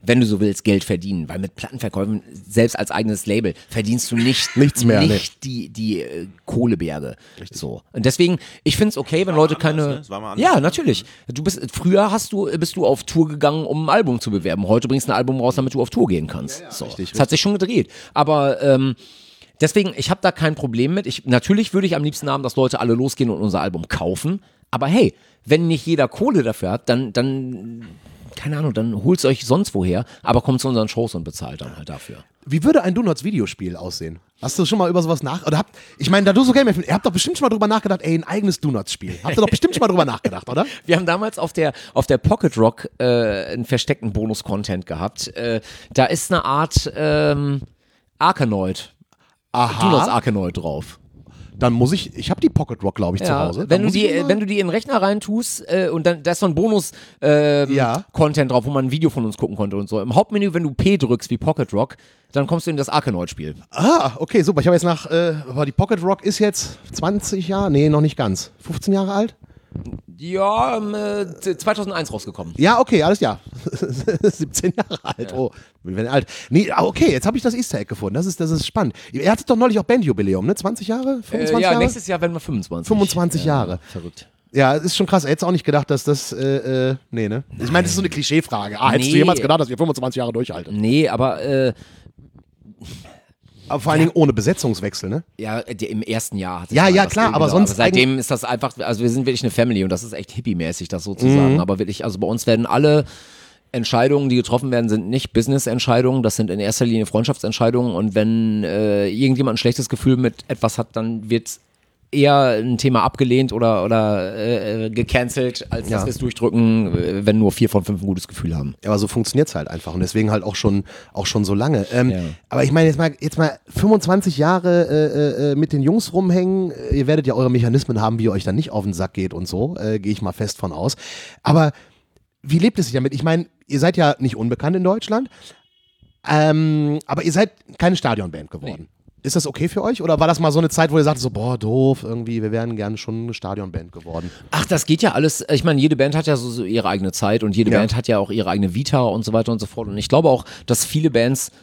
wenn du so willst, Geld verdienen, weil mit Plattenverkäufen, selbst als eigenes Label, verdienst du nicht, Nichts mehr, nicht die, die äh, Kohleberge. So. Und deswegen, ich finde es okay, wenn Leute keine. Ne? Das war mal anders. Ja, natürlich. Du bist, früher hast du, bist du auf Tour gegangen, um ein Album zu bewerben. Heute bringst du ein Album raus, damit du auf Tour gehen kannst. Ja, ja, so. Richtig, das hat sich schon gedreht. Aber ähm, deswegen, ich habe da kein Problem mit. Ich, natürlich würde ich am liebsten haben, dass Leute alle losgehen und unser Album kaufen. Aber hey, wenn nicht jeder Kohle dafür hat, dann, dann keine Ahnung, dann holt's euch sonst woher, aber kommt zu unseren Shows und bezahlt dann halt dafür. Wie würde ein Donuts-Videospiel aussehen? Hast du schon mal über sowas nach... Oder habt, ich meine, da du so Game ihr habt doch bestimmt schon mal drüber nachgedacht, ey, ein eigenes Donuts-Spiel. Habt ihr doch bestimmt schon mal drüber nachgedacht, oder? Wir haben damals auf der, auf der Pocket Rock äh, einen versteckten Bonus-Content gehabt. Äh, da ist eine Art ähm, Arkanoid. Aha. Donuts Arkanoid drauf. Dann muss ich, ich habe die Pocket Rock, glaube ich, Ja, zu Hause. wenn Dann du, muss die, ich mal- wenn du die in den Rechner reintust äh, und dann da ist so ein Bonus-Content ähm, Ja. Content drauf, wo man ein Video von uns gucken konnte und so. Im Hauptmenü, wenn du P drückst wie Pocket Rock, dann kommst du in das Arkanoid-Spiel. Ah, okay, super. Ich habe jetzt nach, äh, aber die Pocket Rock ist jetzt zwanzig Jahre, nee, noch nicht ganz. fünfzehn Jahre alt? Ja, ähm, äh, zweitausendeins rausgekommen. Ja, okay, alles ja. siebzehn Jahre alt. Oh, wir werden alt. Nee, ah, okay, jetzt habe ich das Easter Egg gefunden. Das ist, das ist spannend. Ihr hattet doch neulich auch Bandjubiläum, ne? zwanzig Jahre? fünfundzwanzig Äh, ja, Jahre? nächstes Jahr werden wir fünfundzwanzig. fünfundzwanzig Jahre. Verrückt. Ja, ist schon krass. Hättest auch nicht gedacht, dass das, äh, äh, nee, ne? Ich meine, das ist so eine Klischeefrage. Ah, hättest Nee. du jemals gedacht, dass wir fünfundzwanzig Jahre durchhalten? Nee, aber äh, Aber vor allen Dingen ohne Besetzungswechsel, ne? ja, die, im ersten Jahr. hatte ich Ja, mal ja, was klar, drin, aber genau. sonst seitdem ist das einfach, also wir sind wirklich eine Family und das ist echt hippie-mäßig, das so zu sagen. Aber wirklich, also bei uns werden alle Entscheidungen, die getroffen werden, sind nicht Business-Entscheidungen, das sind in erster Linie Freundschaftsentscheidungen und wenn äh, irgendjemand ein schlechtes Gefühl mit etwas hat, dann wird eher ein Thema abgelehnt oder, oder äh, gecancelt, als Ja. dass wir es durchdrücken, äh, wenn nur vier von fünf ein gutes Gefühl haben. Ja, aber so funktioniert's halt einfach und deswegen halt auch schon, auch schon so lange. Ähm, Ja. Aber ich meine, jetzt mal, jetzt mal fünfundzwanzig Jahre äh, äh, mit den Jungs rumhängen. Ihr werdet ja eure Mechanismen haben, wie ihr euch dann nicht auf den Sack geht und so, äh, gehe ich mal fest von aus. Aber wie lebt es sich damit? Ich meine, ihr seid ja nicht unbekannt in Deutschland, ähm, aber ihr seid keine Stadionband geworden. Ist das okay für euch? Oder war das mal so eine Zeit, wo ihr sagt, so, boah, doof, irgendwie, wir wären gerne schon eine Stadionband geworden? Ach, das geht ja alles. Ich meine, jede Band hat ja so, so ihre eigene Zeit und jede Ja. Band hat ja auch ihre eigene Vita und so weiter und so fort. Und ich glaube auch, dass viele Bands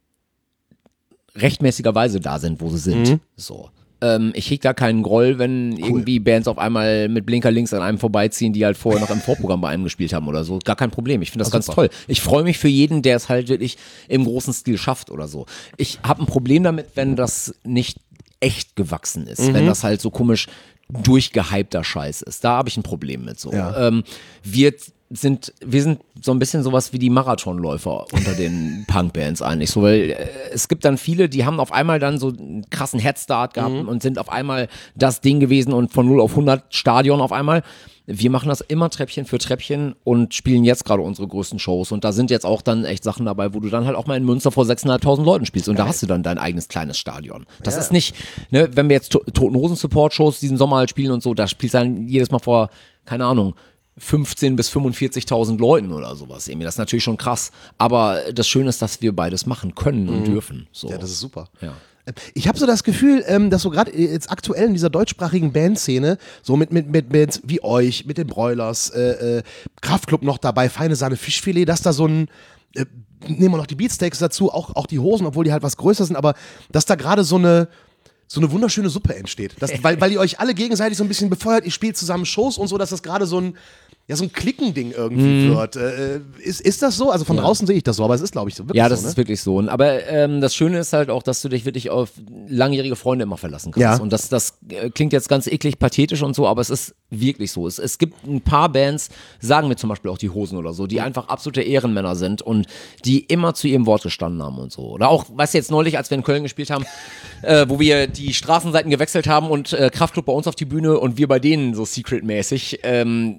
rechtmäßigerweise da sind, wo sie sind. Mhm. So. Ähm, ich hege da keinen Groll, wenn irgendwie Bands auf einmal mit Blinker links an einem vorbeiziehen, die halt vorher noch im Vorprogramm bei einem gespielt haben oder so. Gar kein Problem. Ich finde das Ach, ganz super. toll. Ich freue mich für jeden, der es halt wirklich im großen Stil schafft oder so. Ich habe ein Problem damit, wenn das nicht echt gewachsen ist. Mhm. Wenn das halt so komisch durchgehypter Scheiß ist. Da habe ich ein Problem mit so. Ja. Ähm, wir sind, wir sind so ein bisschen sowas wie die Marathonläufer unter den Punkbands eigentlich. So, weil äh, es gibt dann viele, die haben auf einmal dann so einen krassen Headstart gehabt Mhm. und sind auf einmal das Ding gewesen und von null auf hundert Stadion auf einmal. Wir machen das immer Treppchen für Treppchen und spielen jetzt gerade unsere größten Shows. Und da sind jetzt auch dann echt Sachen dabei, wo du dann halt auch mal in Münster vor sechstausendfünfhundert Leuten spielst. Und da hast du dann dein eigenes kleines Stadion. Das ist nicht, ne, wenn wir jetzt To- Toten Hosen Support-Shows diesen Sommer halt spielen und so, da spielst du dann jedes Mal vor, keine Ahnung, fünfzehntausend bis fünfundvierzigtausend Leuten oder sowas. Irgendwie. Das ist natürlich schon krass. Aber das Schöne ist, dass wir beides machen können und dürfen. So. Ja, das ist super. Ja. Ich habe so das Gefühl, ähm, dass so gerade jetzt aktuell in dieser deutschsprachigen Bandszene, so mit, mit, mit Bands wie euch, mit den Broilers, äh, äh, Kraftklub noch dabei, Feine Sahne, Fischfilet, dass da so ein, äh, nehmen wir noch die Beatsteaks dazu, auch, auch die Hosen, obwohl die halt was größer sind, aber dass da gerade so eine, so eine wunderschöne Suppe entsteht. Das, weil, weil ihr euch alle gegenseitig so ein bisschen befeuert, ihr spielt zusammen Shows und so, dass das gerade so ein, ja, so ein Klickending irgendwie wird. Äh, ist, ist das so? Also von draußen sehe ich das so, aber es ist, glaube ich, so wirklich Ja, das so, ne? ist wirklich so. Und- Aber ähm, das Schöne ist halt auch, dass du dich wirklich auf langjährige Freunde immer verlassen kannst. Ja. Und das, das äh, klingt jetzt ganz eklig pathetisch und so, aber es ist wirklich so. Es, es gibt ein paar Bands, sagen wir zum Beispiel auch die Hosen oder so, die einfach absolute Ehrenmänner sind und die immer zu ihrem Wort gestanden haben und so. Oder auch, weißt du, jetzt neulich, als wir in Köln gespielt haben, äh, wo wir die Straßenseiten gewechselt haben und äh, Kraftklub bei uns auf die Bühne und wir bei denen so secret-mäßig. Ähm,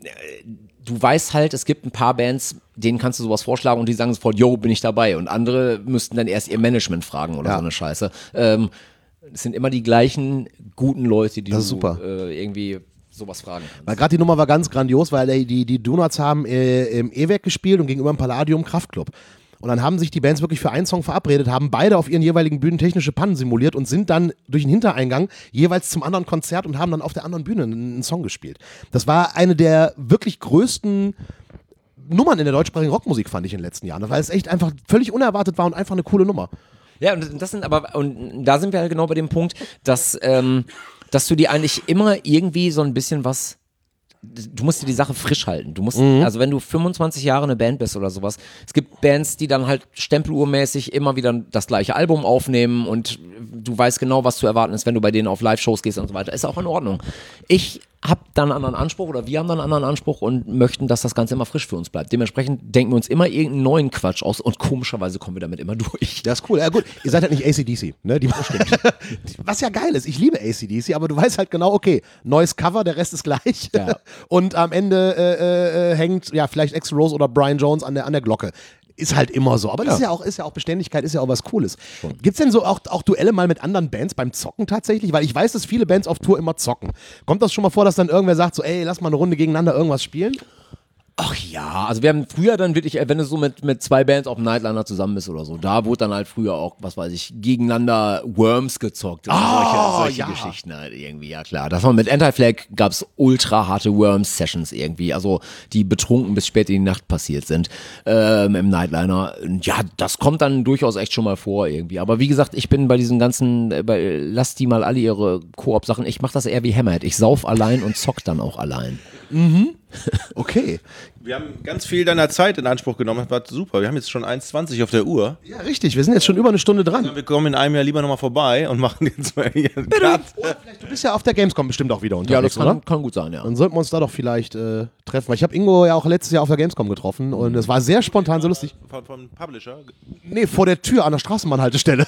du weißt halt, es gibt ein paar Bands, denen kannst du sowas vorschlagen und die sagen sofort, yo, bin ich dabei. Und andere müssten dann erst ihr Management fragen oder Ja. so eine Scheiße. Ähm, es sind immer die gleichen guten Leute, die Das du ist super. Äh, irgendwie sowas fragen kannst. Weil gerade die Nummer war ganz grandios, weil die, die, die Donuts haben äh, im E-Werk gespielt und gegenüber im Palladium Kraftklub. Und dann haben sich die Bands wirklich für einen Song verabredet, haben beide auf ihren jeweiligen Bühnen technische Pannen simuliert und sind dann durch den Hintereingang jeweils zum anderen Konzert und haben dann auf der anderen Bühne einen, einen Song gespielt. Das war eine der wirklich größten Nummern in der deutschsprachigen Rockmusik, fand ich in den letzten Jahren, weil es echt einfach völlig unerwartet war und einfach eine coole Nummer. Ja, und das sind aber, und da sind wir halt genau bei dem Punkt, dass, ähm, dass du dir eigentlich immer irgendwie so ein bisschen was, du musst dir die Sache frisch halten. Du musst, mhm. also wenn du fünfundzwanzig Jahre eine Band bist oder sowas, es gibt Bands, die dann halt stempeluhrmäßig immer wieder das gleiche Album aufnehmen und du weißt genau, was zu erwarten ist, wenn du bei denen auf Live-Shows gehst und so weiter. Ist auch in Ordnung. Ich habe dann einen anderen Anspruch oder wir haben dann einen anderen Anspruch und möchten, dass das Ganze immer frisch für uns bleibt. Dementsprechend denken wir uns immer irgendeinen neuen Quatsch aus und komischerweise kommen wir damit immer durch. Das ist cool. Ja gut, ihr seid halt nicht A C D C, ne? Die was ja geil ist. Ich liebe A C D C, aber du weißt halt genau, okay, neues Cover, der Rest ist gleich. Ja. Und am Ende äh, äh, hängt ja vielleicht Axl Rose oder Brian Jones an der, an der Glocke. Ist halt immer so. Aber das ja. ist ja auch, ist ja auch Beständigkeit, ist ja auch was Cooles. Gibt es denn so auch, auch Duelle mal mit anderen Bands beim Zocken tatsächlich? Weil ich weiß, dass viele Bands auf Tour immer zocken. Kommt das schon mal vor, dass dann irgendwer sagt, so, ey, lass mal eine Runde gegeneinander irgendwas spielen? Ach ja, also wir haben früher dann wirklich, wenn du so mit, mit zwei Bands auf dem Nightliner zusammen bist oder so, da wurde dann halt früher auch, was weiß ich, gegeneinander Worms gezockt und oh, solche, solche ja. Geschichten halt irgendwie, ja klar. Das war mit Anti-Flag gab's ultra harte Worms-Sessions irgendwie, also die betrunken bis spät in die Nacht passiert sind ähm, im Nightliner. Ja, das kommt dann durchaus echt schon mal vor irgendwie, aber wie gesagt, ich bin bei diesen ganzen, äh, bei, lass die mal alle ihre Koop-Sachen, ich mach das eher wie Hammerhead, ich sauf allein und zock dann auch allein. Mhm. Okay. Wir haben ganz viel deiner Zeit in Anspruch genommen. Das war super. Wir haben jetzt schon eins zwanzig auf der Uhr. Ja, richtig. Wir sind jetzt schon über eine Stunde dran. Wir kommen in einem Jahr lieber nochmal vorbei und machen jetzt mal hier einen Cut. Oh, vielleicht, du bist ja auf der Gamescom bestimmt auch wieder unterwegs, ja, das kann, oder? kann gut sein, ja. Dann sollten wir uns da doch vielleicht äh, treffen. Weil ich habe Ingo ja auch letztes Jahr auf der Gamescom getroffen und es war sehr spontan, so lustig. Von, von Publisher? Nee, vor der Tür an der Straßenbahnhaltestelle.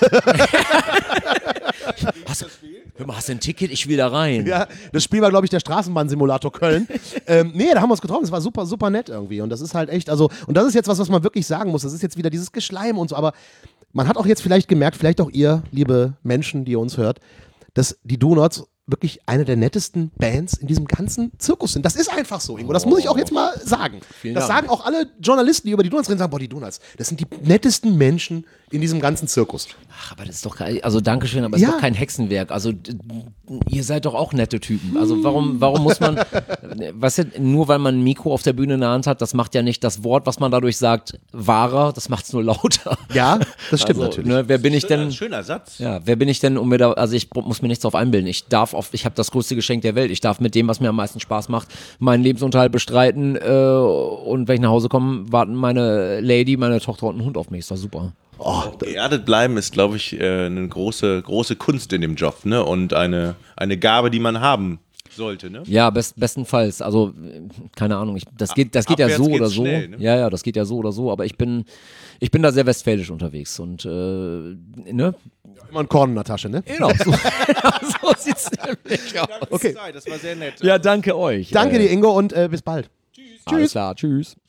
Hast, hör mal, hast du ein Ticket? Ich will da rein. Ja, das Spiel war, glaube ich, der Straßenbahnsimulator Köln. ähm, nee, da haben wir uns getroffen. Das war super, super nett irgendwie. Und das ist halt echt, also, und das ist jetzt was, was man wirklich sagen muss. Das ist jetzt wieder dieses Geschleim und so. Aber man hat auch jetzt vielleicht gemerkt, vielleicht auch ihr, liebe Menschen, die ihr uns hört, dass die Donuts wirklich eine der nettesten Bands in diesem ganzen Zirkus sind. Das ist einfach so, Ingo. Das muss ich auch jetzt mal sagen. Vielen das Dank. sagen auch alle Journalisten, die über die Donuts reden, sagen, boah, die Donuts, das sind die nettesten Menschen in diesem ganzen Zirkus. Ach, aber das ist doch geil. Also Dankeschön, aber es Ja. ist doch kein Hexenwerk. Also d- ihr seid doch auch nette Typen. Also warum, warum muss man, weißt du, nur weil man ein Mikro auf der Bühne in der Hand hat, das macht ja nicht das Wort, was man dadurch sagt, wahrer, das macht es nur lauter. Ja, das stimmt also, natürlich. Ne, wer bin ich Schöner, denn? schöner Satz. Ja, wer bin ich denn, um mir da, also ich muss mir nichts drauf einbilden. Ich darf auf, ich habe das größte Geschenk der Welt. Ich darf mit dem, was mir am meisten Spaß macht, meinen Lebensunterhalt bestreiten äh, und wenn ich nach Hause komme, warten meine Lady, meine Tochter und ein Hund auf mich. Ist doch super. Oh, Geerdet bleiben ist, glaube ich, äh, eine große, große Kunst in dem Job, ne? Und eine, eine Gabe, die man haben sollte, ne? Ja, best, bestenfalls. Also, äh, keine Ahnung, ich, das geht, das geht ja Abwärts so oder geht's so. schnell, ne? Ja, ja, das geht ja so oder so, aber ich bin, ich bin da sehr westfälisch unterwegs und äh, ne? immer ein Korn in der Tasche, ne? Genau, so, so sieht's nämlich aus. Okay. Das war sehr nett. Ja, danke euch. Danke äh, dir, Ingo, und äh, bis bald. Alles klar, tschüss.